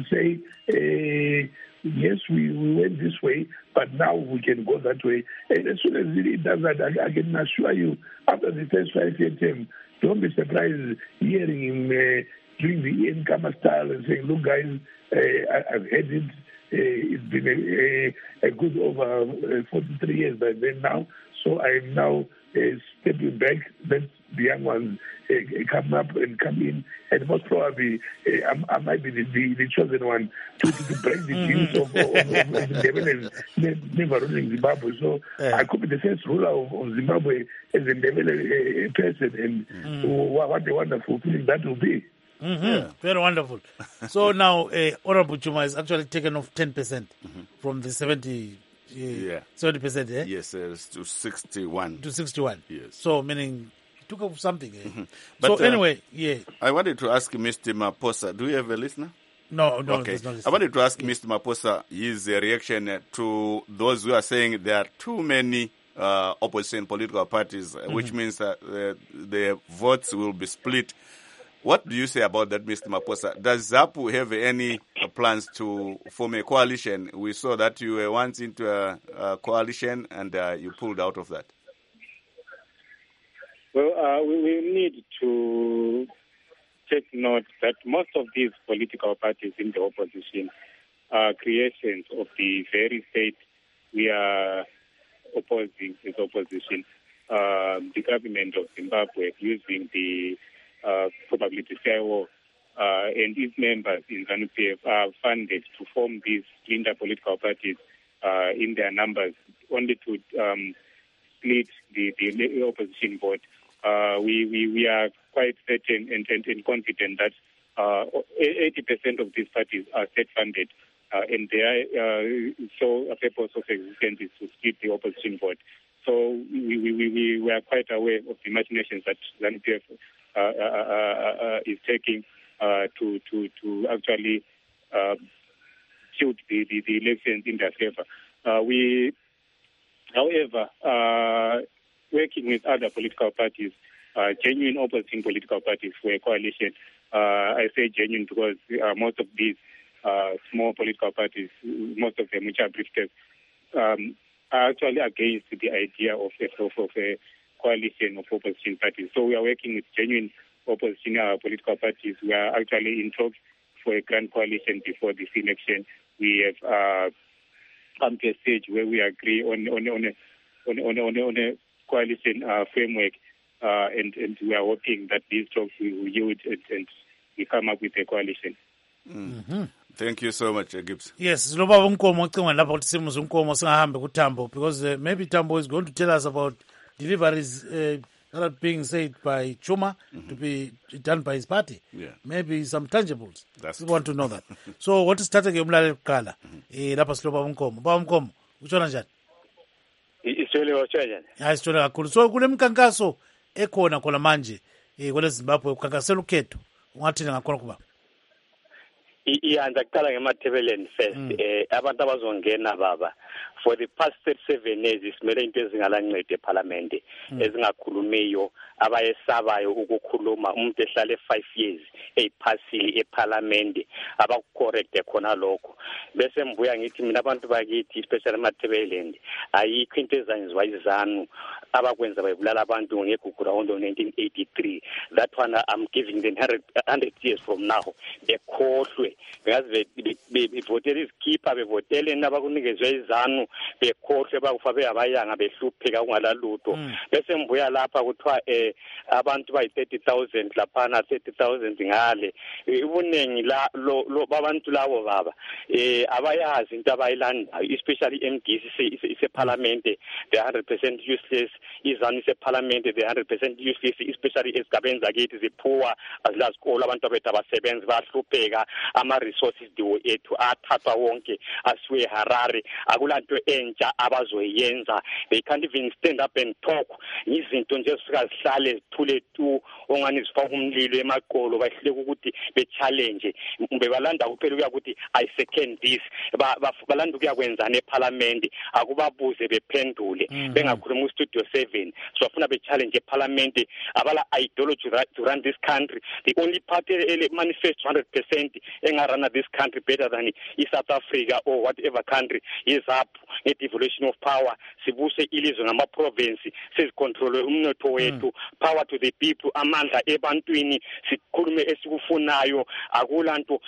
say, yes, we went this way, but now we can go that way. And as soon as he does that, I can assure you, after the first 5-year term, don't be surprised hearing him doing the Ian Kama style and saying, look, guys, I've had it. It's been a good over 43 years by then now. So I am now stepping back. Let the young ones come up and come in. And most probably, I might be the chosen one to break the news of the Ndebele never ruling Zimbabwe. So I could be the first ruler of Zimbabwe as a Ndebele person. And what a wonderful feeling that will be.
Yeah. Very wonderful. So now, Honorable Chuma is actually taken off 10% from the 70%, yeah?
Yes, to 61.
To 61.
Yes.
So, meaning, took off something.
But,
so, anyway, yeah.
I wanted to ask Mr. Maposa, do you have a listener?
No,
okay.
There's no listener.
I wanted to ask Mr. Maposa his reaction to those who are saying there are too many opposition political parties, which means that the votes will be split. What do you say about that, Mr. Maposa? Does ZAPU have any plans to form a coalition? We saw that you were once into a coalition and you pulled out of that.
Well, we need to take note that most of these political parties in the opposition are creations of the very state we are opposing as opposition. The government of Zimbabwe using the probably the FAO and its members in ZANU-PF are funded to form these splinter political parties in their numbers, only to split the opposition vote. we are quite certain and confident that 80% of these parties are state-funded, and their sole purpose of existence is to split the opposition vote. So we are quite aware of the machinations that ZANU-PF is taking to actually tilt the elections in their favor. We, however, working with other political parties, genuine opposing political parties for a coalition. I say genuine because most of these small political parties, most of them which are briefcase, are actually against the idea of a coalition of opposition parties. So we are working with genuine opposition political parties. We are actually in talks for a grand coalition before this election. We have come to a stage where we agree on a coalition framework, and we are hoping that these talks will yield and we come up with a coalition.
Mm-hmm. Thank you so much, Gibbs.
Yes, Loba Unkomo cingweni lapho ukuthi simuze uNkomo singahambe kuTambo, because maybe Tambo is going to tell us about deliveries that are being said by Chuma to be done by his party.
Yeah.
Maybe some tangibles. We
Good.
want to know that. So what is starting umlaleli kuqala lapha siloba uNkomo. Baba uNkomo, utshona njani?
Iswele wachanya.
Hayi sithola kakhulu. So kule mkankaso ekhona khona manje kwele Zimbabwe ukhankasela ukhetho. Ungathini ngakhona kuba?
Iyanza kuqala ngemathebeleni first. Abantu abazongena baba for the past 37 years isimele into ezingalancede eParliament ezingakhulumiyo abayesabayo ukukhuluma umuntu ehlale 5 years eyiphasile eParliament abakucorrect khona lokho bese mbuya ngithi mina abantu bakithi especially emathebeleni ayikho into ezanziwa izanu abakwenza bayibulala abantu ngegugula on 1983. That one I'm giving them 100 years from now bekhohlwe ngazi bevotela izikhipha bevotele nabakunikezwe izanu bekhohlwe bakufa beyabayanga behlupheka kungalalutho bese mbuya lapha kuthiwa abantu bayi 30,000 laphana 30,000 ngale ubunengi la babantu labo baba abayazi into abayilandayo especially MDC ise parliament the 100% useless izanu ise parliament the 100% useless especially esigabeni zakithi ziphuwa azilazikolo abantu abethu abasebenzi bahlupheka ama resources diwo ethu athathwa wonke asiwe Harare akulanto entsha abazoyenza. They can't even stand up and talk izinto nje zifika zihlale zithule tu ongani zifaka umlilo emaqolo bahleke ukuthi be challenge bebalanda kuphela ukuya ukuthi I second this balanda ukuya kwenzana eParliament akubabuze bephendule bengakhuluma uStudio 7 so bafuna be challenge eParliament abala ideology to run this country. The only party manifest 100% engarana this country better than South Africa or whatever country is up at devolution of power. Sibuse ilizwe ngama province sizicontrol umnotho wethu power to the people amandla ebantwini sikhulume esikufunayo akulanto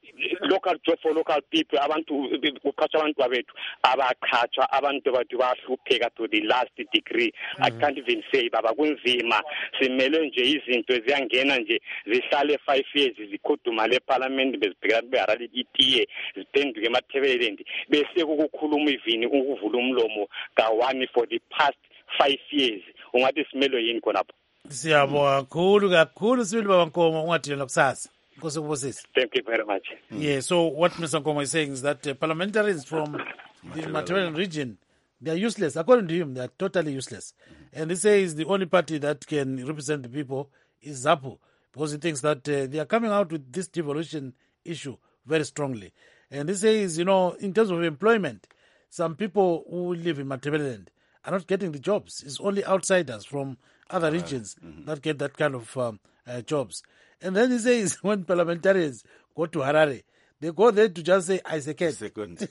local job for local people abantu uqhatsha abantu abethu abaqhatsha abantu bathu bahlupheka to the last degree. I can't even say baba kunzima simele nje izinto eziyangena nje zihlale 5 years zikhuduma le parliament bezibheka beharali itiye ziphenduke emathebeleni bese ukukhuluma ivini ukuvula umlomo ka1 for the past 5 years ungathi simelo yini khona lapho.
Siyabonga kakhulu sibili baba Nkomo ungathini kusasa. Nkosi kubusisi.
Thank you very much.
Yeah, so what Mr. Nkomo is saying is that parliamentarians from the Matabeleland region, they are useless. According to him, they are totally useless. And he says the only party that can represent the people is ZAPU, because he thinks that they are coming out with this devolution issue very strongly. And he says, in terms of employment, some people who live in Matabeleland are not getting the jobs. It's only outsiders from other regions that get that kind of jobs. And then he says when parliamentarians go to Harare, they go there to just say, I second.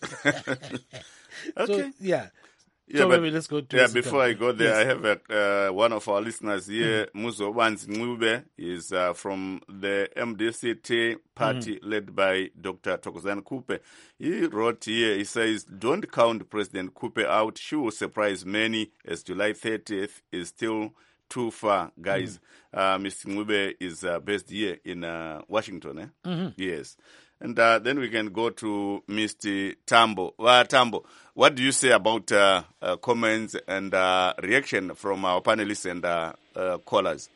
Okay.
So, yeah.
Yeah,
So
but,
maybe let's go to
before I go there,
Yes.
I have one of our listeners here, Muzo Wanzi Ngube, is from the MDCT party led by Dr. Thokozani Kupe. He wrote here, he says, don't count President Kupe out. She will surprise many as July 30th is still too far, guys. Mr. Ngube is based here in Washington, Yes. And then we can go to Mr. Tambo. Tambo, what do you say about comments and reaction from our panelists and callers?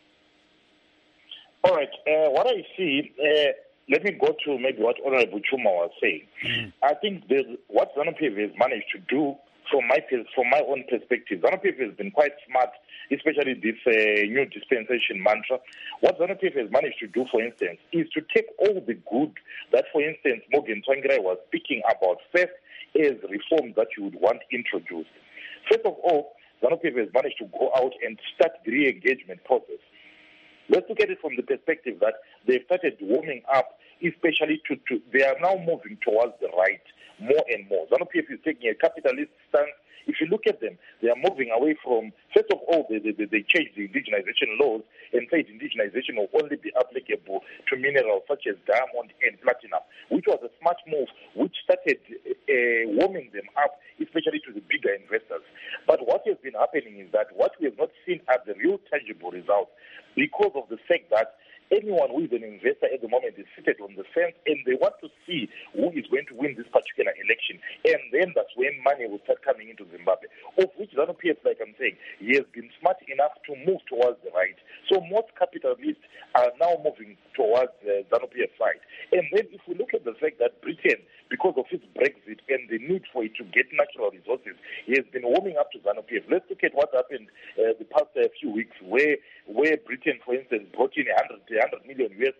All right. What I see, let me go to maybe what Honorable Chuma was saying. I think what ZANU-PF has managed to do, from my own perspective, ZANU-PF has been quite smart, especially this new dispensation mantra. What ZANU-PF has managed to do, for instance, is to take all the good that, for instance, Morgan Tsvangirai was speaking about first as reforms that you would want introduced. First of all, ZANU-PF has managed to go out and start the re-engagement process. Let's look at it from the perspective that they've started warming up, especially they are now moving towards the right more and more. ZANU-PF is taking a capitalist stance. If you look at them, they are moving away from, first of all, they changed the indigenization laws and said indigenization will only be applicable to minerals such as diamond and platinum, which was a smart move, which started warming them up, especially to the bigger investors. But what has been happening is that what we have not seen are the real tangible results because of the fact that anyone who is an investor at the moment is seated on the fence and they want to see who is going to win this particular election. And then that's when money will start coming into Zimbabwe, of which ZANU-PF, like I'm saying, he has been smart enough to move towards the right. So most capitalists are now moving towards the ZANU-PF side. And then if we look at the fact that Britain, because of its Brexit and the need for it to get natural resources, he has been warming up to ZANU-PF. Let's look at what happened the past few weeks where Britain, for instance, brought in $100 million US.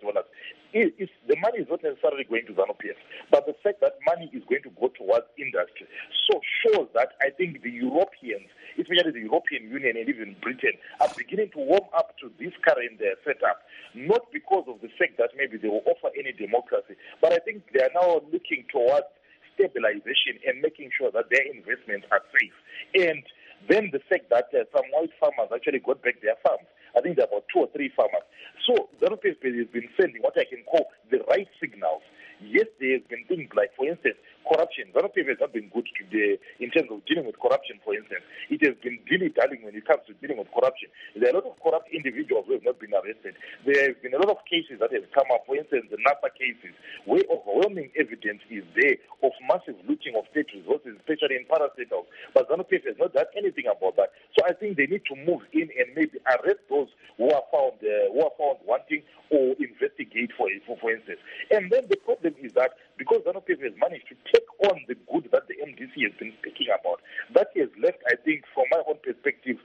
The money is not necessarily going to ZANU-PF, but the fact that money is going to go towards industry shows that I think the Europeans, especially the European Union and even Britain, are beginning to warm up to this current setup, not because of the fact that maybe they will offer any democracy, but I think they are now looking towards stabilization and making sure that their investments are safe. And then the fact that some white farmers actually got back their farms. I think there are about 2 or 3 farmers. So ZANU-PF has been sending what I can call the right signals. Yes, there has been things like, for instance, corruption. ZANU-PF has not been good today in terms of dealing with corruption, for instance. It has been dilly-dallying when it comes to dealing with corruption. There are a lot of corrupt individuals who have not been arrested. There have been a lot of cases that have come up, for instance, the NASA cases, where overwhelming evidence is there of massive looting of state resources, especially in parastatals. But ZANU-PF has not done anything about that. So I think they need to move in and maybe arrest those who are found wanting or investigate, for instance. And then the problem is that because ZANU-PF has managed to take on the good that the MDC has been speaking about, that has left, I think, from my own perspective,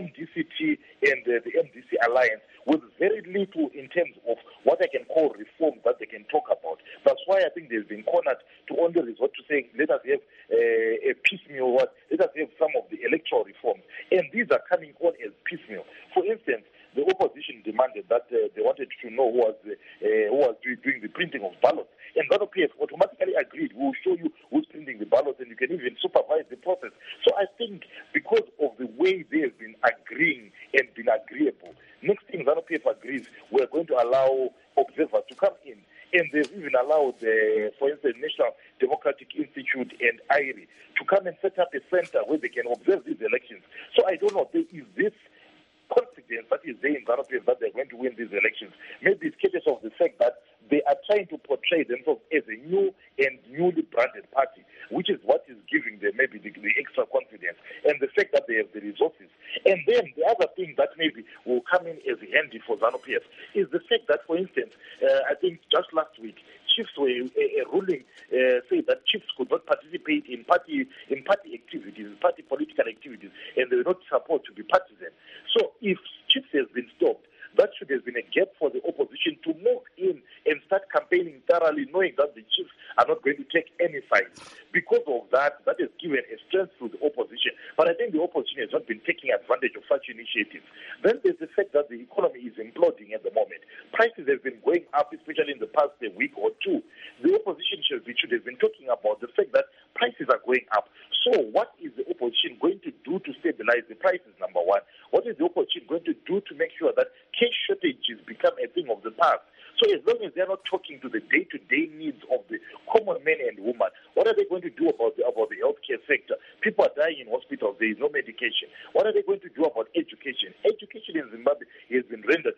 MDCT and the MDC alliance with very little in terms of what I can call reforms that they can talk about. That's why I think they've been cornered to only resort to saying, let us have a piecemeal, let us have some of the electoral reforms. And these are coming on as piecemeal. For instance, the opposition demanded that they wanted to know who was doing the printing of ballots. And ZANU-PF automatically agreed, we will show you who's printing the ballots and you can even supervise the process. So I think because of the way they have been agreeing and been agreeable, next thing ZANU-PF agrees, we're going to allow observers to come in. And they've even allowed, for instance, National Democratic Institute and IRI to come and set up a center where they can observe these elections. So I don't know, is this confidence that is there in ZANU-PF that they're going to win these elections? Maybe it's case of the fact that they are trying to portray themselves as a new and newly branded party, which is what is giving them maybe the extra confidence, and the fact that they have the resources. And then the other thing that maybe will come in as handy for ZANU-PF is the fact that, for instance, I think just last week, chiefs were a ruling say that chiefs could not participate in party activities, party political activities, and they were not supposed to be partisan. So if chiefs has been stopped, that should have been a gap for the opposition to move in and start campaigning thoroughly, knowing that the chiefs are not going to take any sides. Because of that has given a strength to the opposition. But I think the opposition has not been taking advantage of such initiatives. Then there's the fact that the economy is imploding at the moment. Prices have been going up, especially in the past week or two. The opposition should have been talking about the fact that prices are going up. So what is the opposition going to do to stabilize the prices, number one? What is the opposition going to do to make sure that cash shortages become a thing of the past? So as long as they're not talking to the day-to-day needs of the common men and women, what are they going to do about the healthcare sector? People are dying in hospitals. There is no medication. What are they going to do about education? Education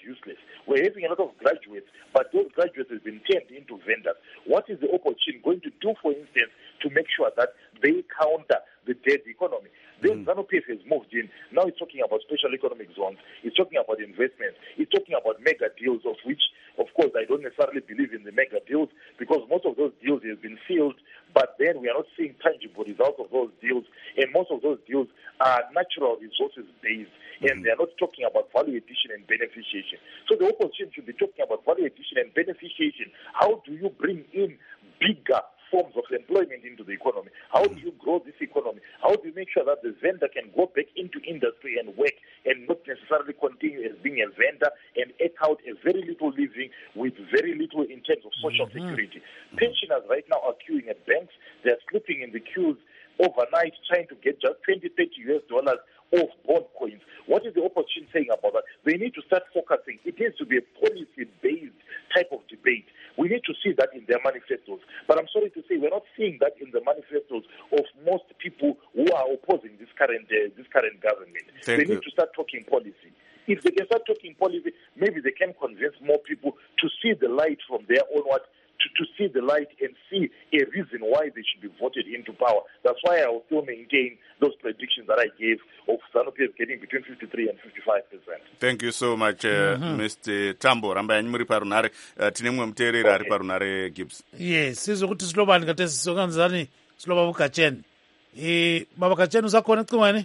useless. We're having a lot of graduates, but those graduates have been turned into vendors. What is the opportunity going to do, for instance, to make sure that they counter the dead economy? Then ZANU-PF has moved in. Now it's talking about special economic zones. It's talking about investments. It's talking about mega deals, of which, of course, I don't necessarily believe in the mega deals because most of those deals have been sealed, but then we are not seeing tangible results of those deals. And most of those deals are natural resources based, and they are not talking about value addition and beneficiation. So the opposition should be talking about value addition and beneficiation. How do you bring in bigger forms of employment into the economy? How do you grow this economy? How do you make sure that the vendor can go back into industry and work and not necessarily continue as being a vendor and eke out a very little living with very little in terms of social security? Pensioners right now are queuing at banks. They're sleeping in the queues overnight trying to get just $20-30 off bond coins. What is the opposition saying about that? They need to start focusing. It needs to be a policy-based type of debate. We need to see that in their manifestos. But I'm sorry to say we're not seeing that in the manifestos of most people who are opposing this current government. They need to start talking policy. If they can start talking policy, maybe they can convince more people to see the light from their own to see the light and see a reason why they should be voted into power. That's why I will still maintain those predictions that I gave of ZANU-PF getting between 53 and 55%.
Thank you so much, Mr. Tambo. Ramba yanyu muri parunare. Tine mumwe muteereri ari parunare Gibbs.
Yes, sizokuti silobani katesi sokanzani siloba bukacheni. Baba Kacheni uzakona kumani?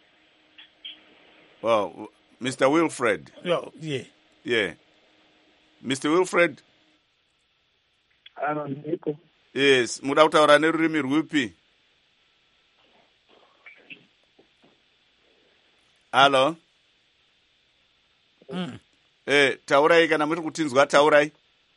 Well, Mr. Wilfred. Yeah. Mr. Wilfred. Yes, muda kutaura nerurimi rwupi? Hello? Taurai kana muri kutinzwa taurai?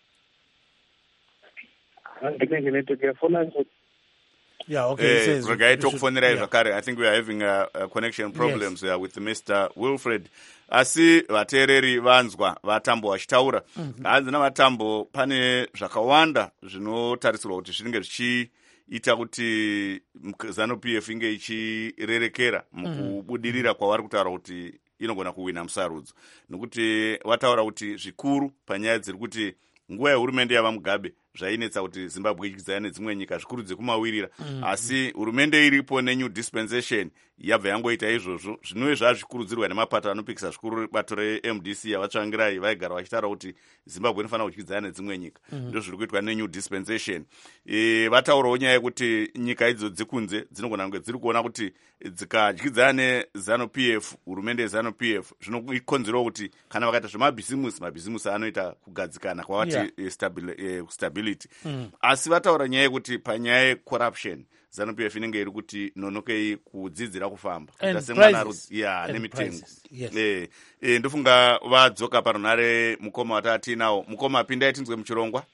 Yeah, okay.
I think we are having connection problems with Mr. Wilfred. Asi vateereri vanzwa vatambo vachitaura. Hanzi navatambo pane zvakawanda zvinotarisirwa kuti zvinenge zvichiita kuti ZANU-PF inge ichirerekera mukubudirira kwavari kutaura kuti inogona kuwina musarudzo. Nokuti vataura kuti zvikuru panyaya dziri kuti nguva yehurumende yava Mugabe zvainetsa kuti Zimbabwe ichikwikwidzana nedzimwe nyika zvikuru dzekumawirira, asi hurumende iripo neNew Dispensation yabva yangoita izvozvo. Zvinove zvazvikurudzirwa nemapato anopikisa zvikuru bato reMDC yavatsvangirai vaigara vachitaura kuti Zimbabwe inofanira kukwikwidzana nedzimwe nyika. Ndizvo zviri kuitwa neNew Dispensation. Vataurawo nyaya yekuti nyika idzo dzikunze dzinogona kunge dziri kuona kuti dzikadyidzana neZANU-PF, hurumende yeZANU-PF, zvinokonzerawo kuti kana vakaita zvemabhizimusi anoita kugadzikana kwavati stability. Asi vataura nyaya yekuti panyaya yecorruption ZANU-PF inenge iri kuti nonokei kudzidzira kufamba nemitengo. Ndofunga vadzoka parunare mukoma watatiinawo. Mukoma, pindai tinzwe muchirongwa.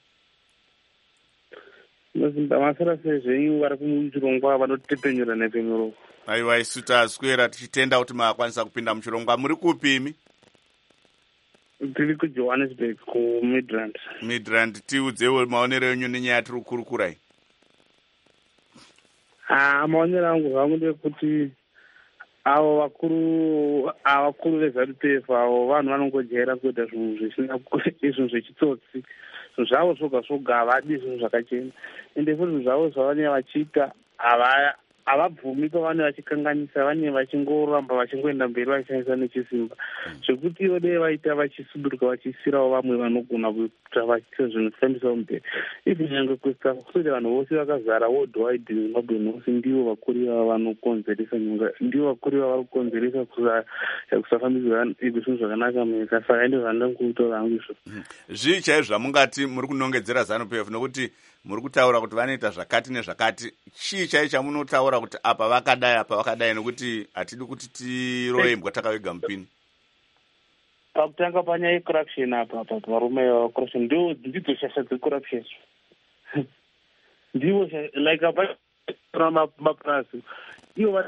Masara sezvenyu vari kumuchirongwa vanotepenyura nepenyuro.
Aiwa, isu taswera tichitenda kuti makwanisa kupinda muchirongwa. Muri kupimi?
Tiri kuJohannesburg kuMidrand.
Midrand, tiudzewo maonero enyu nenyaya yatiri kukurukurai.
Maonero angu zvangu ndekuti avo vakuru veZANU-PF avo vanhu vanongojaira kuita zvinhu zvechitsotsi. Zvinhu zvavo zvoga zvoga havadi zvinhu zvakachena. Ende futi zvinhu zvavo zvavanenge vachiita havabvumi pavanenge vachikanganisa, vanenge vachingoramba vachingoenda mberi vachishandisa nechisimba zvekuti ivo dei vaita vachisuduruka vachisirawo vamwe vanogona kuita vachiita zvinhu zvifambisawo mberi. Ivi nyange kuisa kusoti vanhu vose vakazara worldwide Zimbabwe nhasi ndivo vakuru ivava vanokonzeresa nyonga, ndivo vakuru ivava vari kukonzeresa kusafambidzwa zvinhu zvakanaka munyika. Saka inde zvandanga kutaura hangu izvo.
Zvii chaizvo zvamungati muri kunongedzera ZANU-PF nokuti muri kutaura kuti vanoita zvakati nezvakati? Chii chai chamunotaura kuti apa vakadai nokuti hatidi kuti tiroembwa takavega mupini?
Pakutanga panyaya yecorruption apa varume corruption ndidzo shasha dzecorruption. Ndivo like apa mapurasi ivo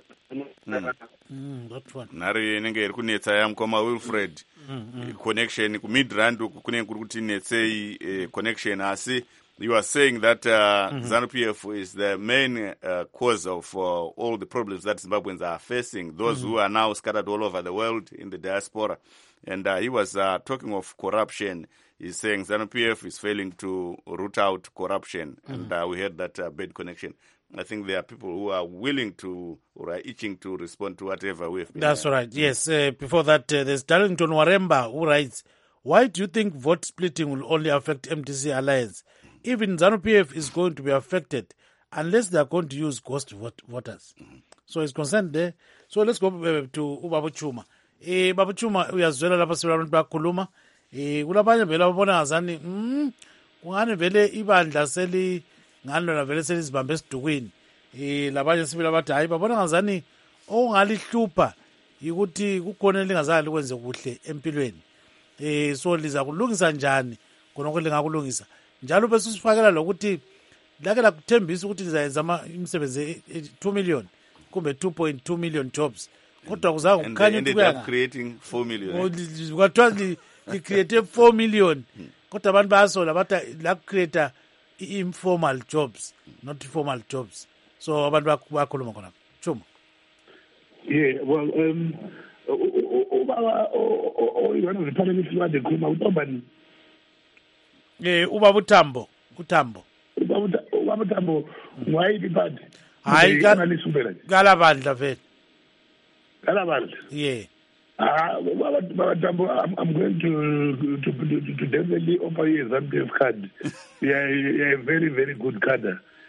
nhare inenge iri kunetsa yamukoma Wilfred. Connection kuMidrand kunenge kuri kuti netsei connection, asi you are saying that ZANU-PF is the main cause of all the problems that Zimbabweans are facing, those who are now scattered all over the world in the diaspora. And he was talking of corruption. He's saying ZANU-PF is failing to root out corruption. And we heard that bad connection. I think there are people who are willing to or are itching to respond to whatever we have been.
That's right. Yes. Before that, there's Darlington Waremba who writes, why do you think vote splitting will only affect MDC Alliance? Even ZANU-PF is going to be affected unless they are going to use ghost voters. So it's concerned there. So let's go to Ubaba Chuma. Baba Chuma, uyazwela lapha abantu bakhuluma. Kulabanye vele ababona ngazani, kungani vele ibandla ngalo vele selizibambe esidukweni. Labanye sibili abathi hayi babona ngazani okungalihlupha ukuthi kukhona lingazali kwenze kuhle empilweni. So liza kulungisa njani khona lingakulungisa. Njalo bese usifakela lokuthi lake lakuthembisa ukuthi lizayenza imisebenzi 2 million kumbe 2.2 million jobs. Kodwa kuzange kukhanye ukuthi
kuyanga creating 4 million.
Kwathiwa li-create 4 million. Kodwa abantu bayasola bathi la create informal jobs, not formal jobs. So abantu bakhuluma khona. Chuma.
Yeah, well, one of the parliamentary what they call Utobani.
Ubaba Utambo. Ubaba
Utambo, why the bad?
Hayi galabandla vele.
Galabandla.
Yeah.
Baba Utambo, I'm going to definitely offer you a ZANU-PF card. Yeah, a very, very good card.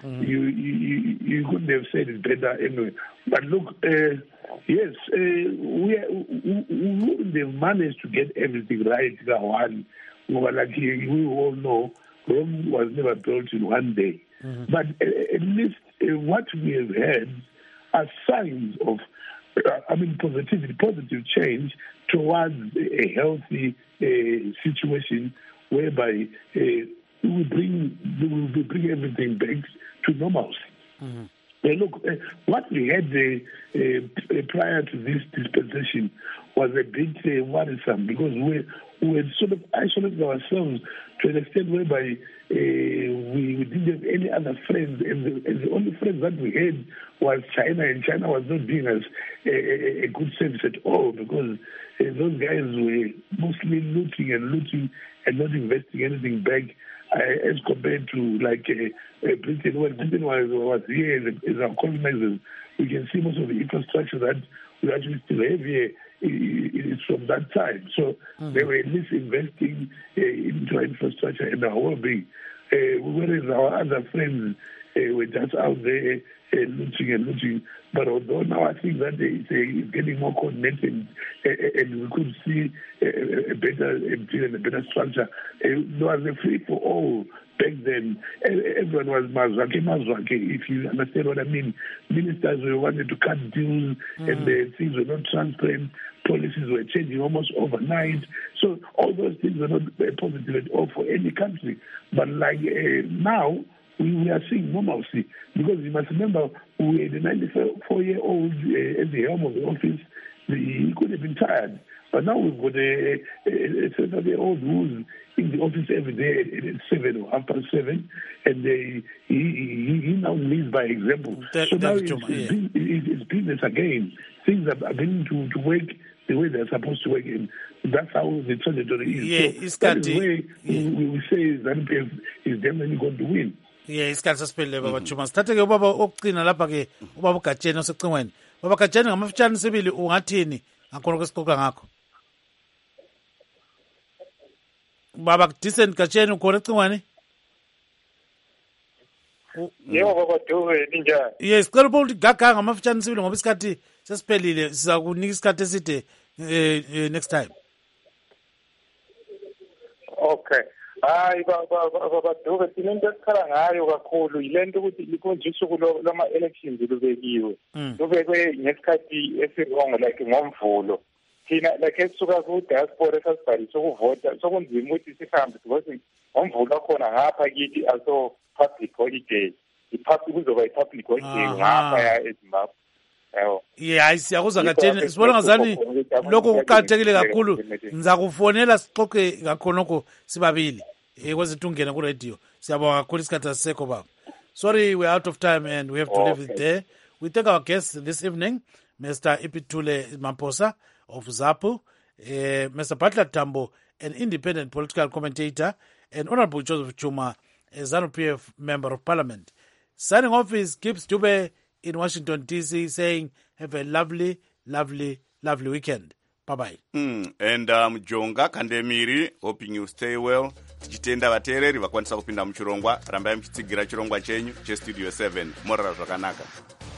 You couldn't have said it better anyway. But look, yes, we wouldn't have managed to get everything right. Like we all know, Rome was never built in one day. But at least what we have had are signs of, positive change towards a healthy situation whereby we will bring everything back to normalcy. Look, what we had prior to this dispensation was a bit worrisome because we had sort of isolated ourselves to an extent whereby we didn't have any other friends, and the only friends that we had was China, and China was not doing us a good service at all because those guys were mostly looting and not investing anything back. As compared to like Britain, when Britain was here as our colonizers, we can see most of the infrastructure that we actually still have here is from that time. So they were at least investing into our infrastructure and our well-being. Whereas our other friends were just out there looting. But although now I think that it's getting more coordinated and we could see a better structure. There was a free for all back then. Everyone was mazwake. If you understand what I mean. Ministers wanted to cut dues and things were not transparent. Policies were changing almost overnight. So all those things were not positive at all for any country. But like now, we are seeing normalcy because you must remember we had a 94-year-old at the helm of the office. He could have been tired, but now we've got a 70-year-old who's in the office every day at 7 or 7:30, and he now leads by example. So now it's business again. Things are beginning to work the way they're supposed to work, and that's how the trajectory is.
Yeah,
so that is where we say ZANU-PF is definitely going to win.
Yeah, isikhathi sasiphelile baba Chuma. Sithathe ke ubaba okucina lapha ke ubaba uGatsheni osecingweni. Baba Gatsheni ngamafitshane sibili ungathini ngakhona kwesixoxa ngakho? Baba Decent Gatsheni ukhona ecingweni?
Yebo baba Dube ninjani?
Yes, sicela ukuthi gaga ngamafitshane sibili ngoba isikhathi sesiphelile siza kunika isikhathi eside next time.
Okay. Hayi baba Dube sinento esikhala ngayo kakhulu yilento ukuthi likhonje usuku lama-elections lubekiwe. Lubekwe ngesikhathi esirongo like ngomvulo. Thina like esisuka ku-diaspora esasibhalise ukuvota sokunzima ukuthi sihambe because ngomvulo khona ngapha kithi also public holiday. Kuzoba i-public holiday ngapha eZimbabwe.
Yeah, siyakuzwa Gatsheni sibona ngazani lokho kuqakathekile kakhulu. Ngiza kufonela sixoxe ngakho nokho sibabili. kwezi tungene kuradio. Siyabonga kakhulu isikhathi asisekho baba. Sorry, we're out of time and we have to leave it there. We thank our guests this evening, Mr. Ipitule Mamposa of ZAPU, Mr. Butler Tambo, an independent political commentator, and Honorable Joseph Chuma, a ZANU-PF member of parliament. Signing off is Gibbs Dube in Washington, D.C., saying, have a lovely, lovely, lovely weekend. Bye-bye.
And Jonga Kandemiri, hoping you stay well. Tichitenda vateereri vakwanisa kupinda muchirongwa, rambai muchitsigira chirongwa chenyu chestudio 7 morara zvakanaka.